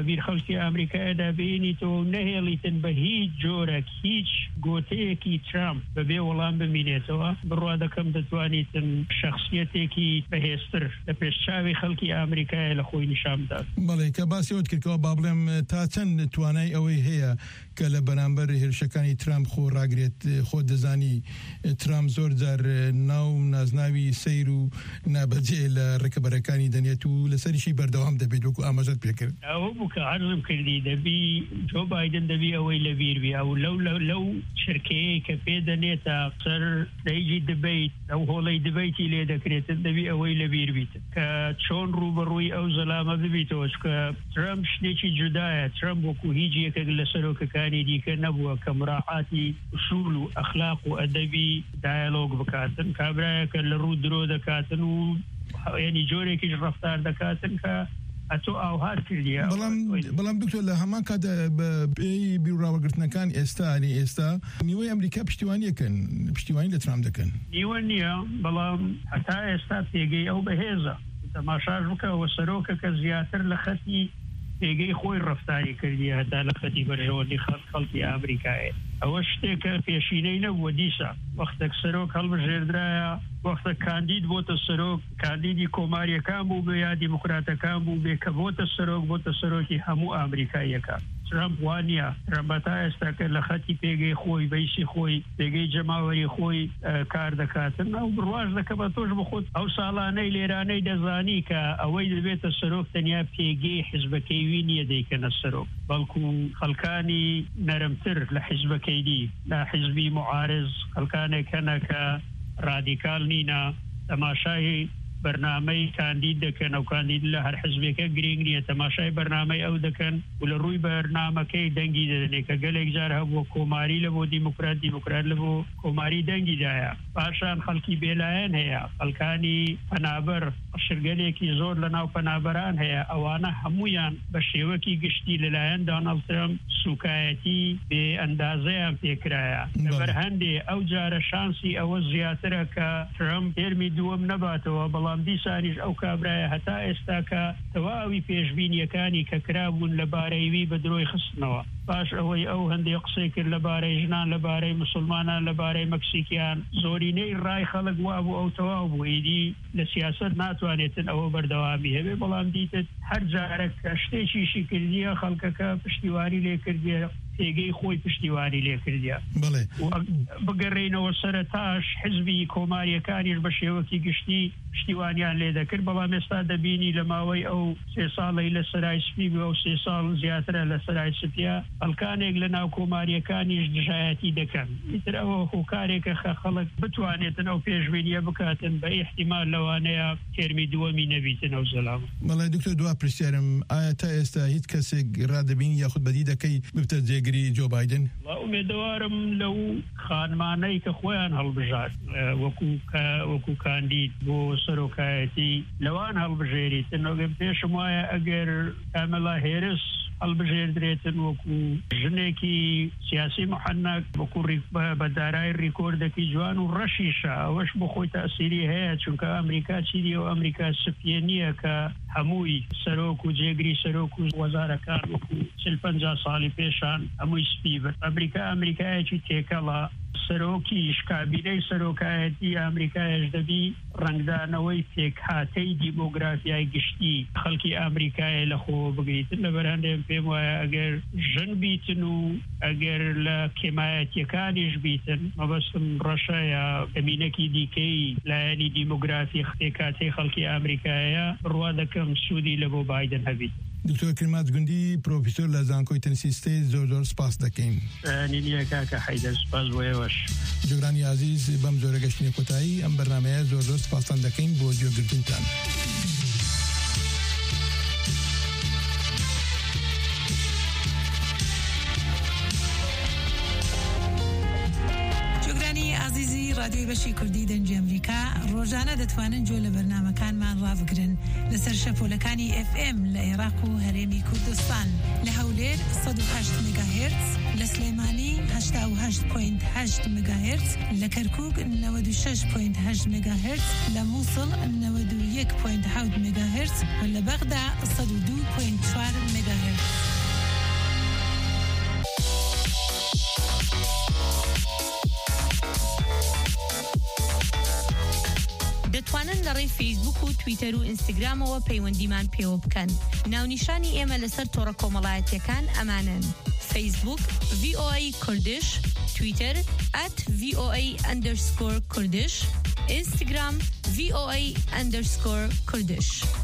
خەڵکی ئەمریکایدا بینیتەوە نەهێڵیتن بە هیچ جۆرێک هیچ گۆتەیەکی ترامپ بەبێ وەڵام بمینێتەوە بڕوا دەکەم دەتوانیتن شخصیەتێکی بەهێزتر لە پێشچاوی خەڵکی ئەمریکای لە خۆی نیشان بدات. بەڵێ کە باسیەوەت کردەوە با بڵێم تا چەند توانای ئەوەی هەیە کە لە بەرامبەر هێرشەکانی ترامپ خۆ ڕاگرێت خۆ دەزانی ترامپ زۆر جار ناو نازناوی سەیر و نابەجێ لە ڕێکەبەرەکانی دەنێت و لەسەریشی بەردەوام دەبێت وەکو ئاماژەت پێکرد. ئەوە بوو کە عەرزم کردی دەبی جۆ بایدن دەبی ئەوەی لەبیر بی ئەو لەو لەو شرکەیە کە پێدەنێتە سەر ڕێژی دبیت ئەو هۆڵەی دبیتی لێ دەکرێتن دەبی ئەوەی لەبیر بیت کە چۆن ڕوبەڕووی ئەو زەلامە ببیتەوە کە ترامپ شتێکی جودایە. ترامپ وەکو هیچ یەکێک لە سەرۆکەکانی دیکە نەبووە کە مراعاتی ئوسوول و ئەخلاق و ئەدەبی دایالۆگ بکاتن کابرایەکە لە ڕوو درۆ دەکاتن و ینی جۆرێکیش ڕەفتار دەکاتن کە ئەتۆ ئاوهار کردیە. بەڵام دکتۆر لە هەمان کاتە بەپێی بیرڕاوەگرتنەکان ئێستانی ئێستا نیوەی ئەمریکا پشتیوانیەکەن پشتیوانی لە ترامپ دەکەن. نیوە نییە بەڵام هەتا ئێستا پێگەی ئەو بەهێزە تەماشاش بکەوە سەرۆکە کە زیاتر لە خەتی پێگەی خۆی ڕەفتاری کردیە هەتا لە خەتی بەرژەوەندی خەڵکی ئەمریکایە. ئەوە شتێکە پێشینەی نەبووە دیسا وەختێک سەرۆک هەڵبژێردرایە وەختە کاندید بۆتە سەرۆک کاندیدی کۆماریەکان بوو بێ یا دیموکراتەکان بوو بێ کە بۆتە سەرۆک بۆتە سەرۆکی هەموو ئەمریکاییەکان. ترامپ وانە ترامپ تا ئێستا کە لە خەتی پێگەی خۆی بەیسی خۆی پێگەی جەماوەری خۆی کار دەکاتن ئەو بڕواز دەکە بە تۆش بخۆت ئەو ساڵانەی لێرانەی دەزانی کە ئەوەی دەبێتە سەرۆک تەنیا پێگەی حیزبەکەی نییە دەیکەنە سەرۆک بەڵکو خەڵکانی نەرمتر لە حیزبەکەی دی لە حیزبی معارض خەڵکانێک هەنە کە ڕادیکال نینە تەماشای بەرنامەی کاندید دەکەن ئەو کاندید لە هەر حزبێکە گرنگ نییە تەماشای بەرنامەی ئەو دەکەن و لە ڕووی بەرنامەکەی دەنگی دەدەنێ کە گەلێک جار هەبووە کۆماری لە بۆ دیموکرات دیموکرات لە بۆ کۆماری دەنگی دایە. پاشان خەڵکی بێلایەن هەیە خەڵکانی پەنابەر شرگەلێکی زۆر لە ناو پەنابەران هەیە ئەوانە هەمویان بە شێوەکی گشتی لەلایەن دۆناڵد ترامپ سوکایەتی بێ ئەندازەیان پێکرایە. لەبەر هەندێ ئەو جارە شانسی ئەوە زیاترە کە ترامپ تێرمی دووەم نەباتەوە بەڵام دیسانیش ئەو کابرایە هەتا ئێستا کە تەواوی پێشبینیەکانی کە کرابوون لەبارەیوی بە درۆی خستنەوە. باش ئەوەی ئەو هەندێک قسەی کرد لەبارەی ژنان لەبارەی مسلمانان لەبارەی مەکسیکیان زۆرینەی ڕای خەڵک وا بوو ئەو تەواو بوو ئیدی لە سیاسەت ناتوانێتن ئەوە بەردەوامی هەبێ بەڵام دیتت هەر جارێک کە شتێکیشی کردیە خەڵکەکە پشتیوانی لێ کردیە پێگەی خۆی پشتیوانی لێ کردیە. بگەڕێنەوە سەرەتاش حزبی کۆماریەکانیش بە شێوەکی گشتی پشتیوانیان لێ دەکرد بەڵام ئێستا دەبینی لە ماوەی ئەو سێ ساڵی لە سەرای سپی بوو ئەو سێ ساڵ زیاترە لە سەرای سپیا ئەلکانێک لە ناو کۆماریەکانیش دژایەتی دەکەن. ئیتر ئەوە هۆکارێکە خەڵک بتوانێتن ئەو پێشبینیە بکاتن بە ئیحتیمال لەوانەیە تێرمی دووەمی نەبیتن ئەو زەلام. بەڵێ دکتۆر دوا پرسیارم ئایا تا ئێستا هیچ کەسێک ڕادەبینی یاخود بەدی دەکەی ببتە جێگری جۆ بایدن؟ ئومێدەوارم لەو خانمانەی کە خۆیان هەڵبژات وەکو کاندید بۆ سەرۆکایەتی لەوان هەڵبژێریتن پێشم وایە ئەگەر کامەلا هێرس هەڵبژێردرێتن وەکو ژنێکی سیاسی محەنەک وەکو بە دارای ڕیکۆردێکی جوان و ڕەشیشە ئەوەش بۆ خۆی تەئسیری هەیە چونکە ئەمریکا چیدی و ئەمریکا سپیە نییە کە هەمووی سەرۆک و جێگری سەرۆک و وەزارەکان وەکو چل پەنجا ساڵی پێشان هەمووی سپی بن. ئەمریکا ئەمریکایەکی تێکەڵە سەرۆکیش کابینەی سەرۆکایەتی ئەمریکایش دەبی ڕنگدانەوەی پێکهاتەی دیمۆگرافیای گشتی خەڵکی ئەمریکای لە خۆ بگریتن لەبەرهەندێک پێم وایە ئەگەر ژن بیتن و ئەگەر لە کێمایەتیەکانیش بیتن مەبەستم ڕەشە یا کەمینەکی دیکەی لایەنی دیمۆگرافی پێکهاتەی خەڵکی ئەمریکایە بڕوا دەکەم سوودی لە بۆ بایدن هەبیت. دکتۆر کریمات گوندی پرۆفیسۆر لە زانکۆی تەنسیستەی زۆر زۆر سپاس دەکەین. نیە کاکە حەیدەر سپاس بۆ ئێوەش. جۆگرانی عزیز بەم زۆرە گەشتنی کۆتایی ئەم بەرنامەیە زۆر زۆر سپاسان دەکەین بۆ گوێگرتنتان. رادیۆی بەشی کوردی دەنگی ئەمریکا ڕۆژانە دەتوانن جۆ لە بەرنامەکانمان ڕابگرن لەسەر شەپۆلەکانی ئف ئێم لە عێراق و هەرێمی کوردستان لە هەولێر سەد و هەشت مێگاهێرتز لە سلێمانی هەشتا و هەشت پۆینت هەشت مێگاهێرتز لە کەرکووک نەوەد و شەش پۆینت هەشت مێگاهێرتز لە مووسڵ نەوەد و یەک پۆینت حەوت مێگاهێرتز و لە بەغدا سەد و دوو پۆینت چوار مێگاهێرتز. دەتوانن لەڕێی فیسبوک و تویتەر و ئینستاگرامەوە پەیوەندیمان پێوە بکەن. ناونیشانی ئێمە لەسەر تۆڕە کۆمەڵایەتیەکان ئەمانن: فیسبوک V O A کوردش، تویتر at V O A underscore کوردش، ئینستاگرام V O A underscore کوردش.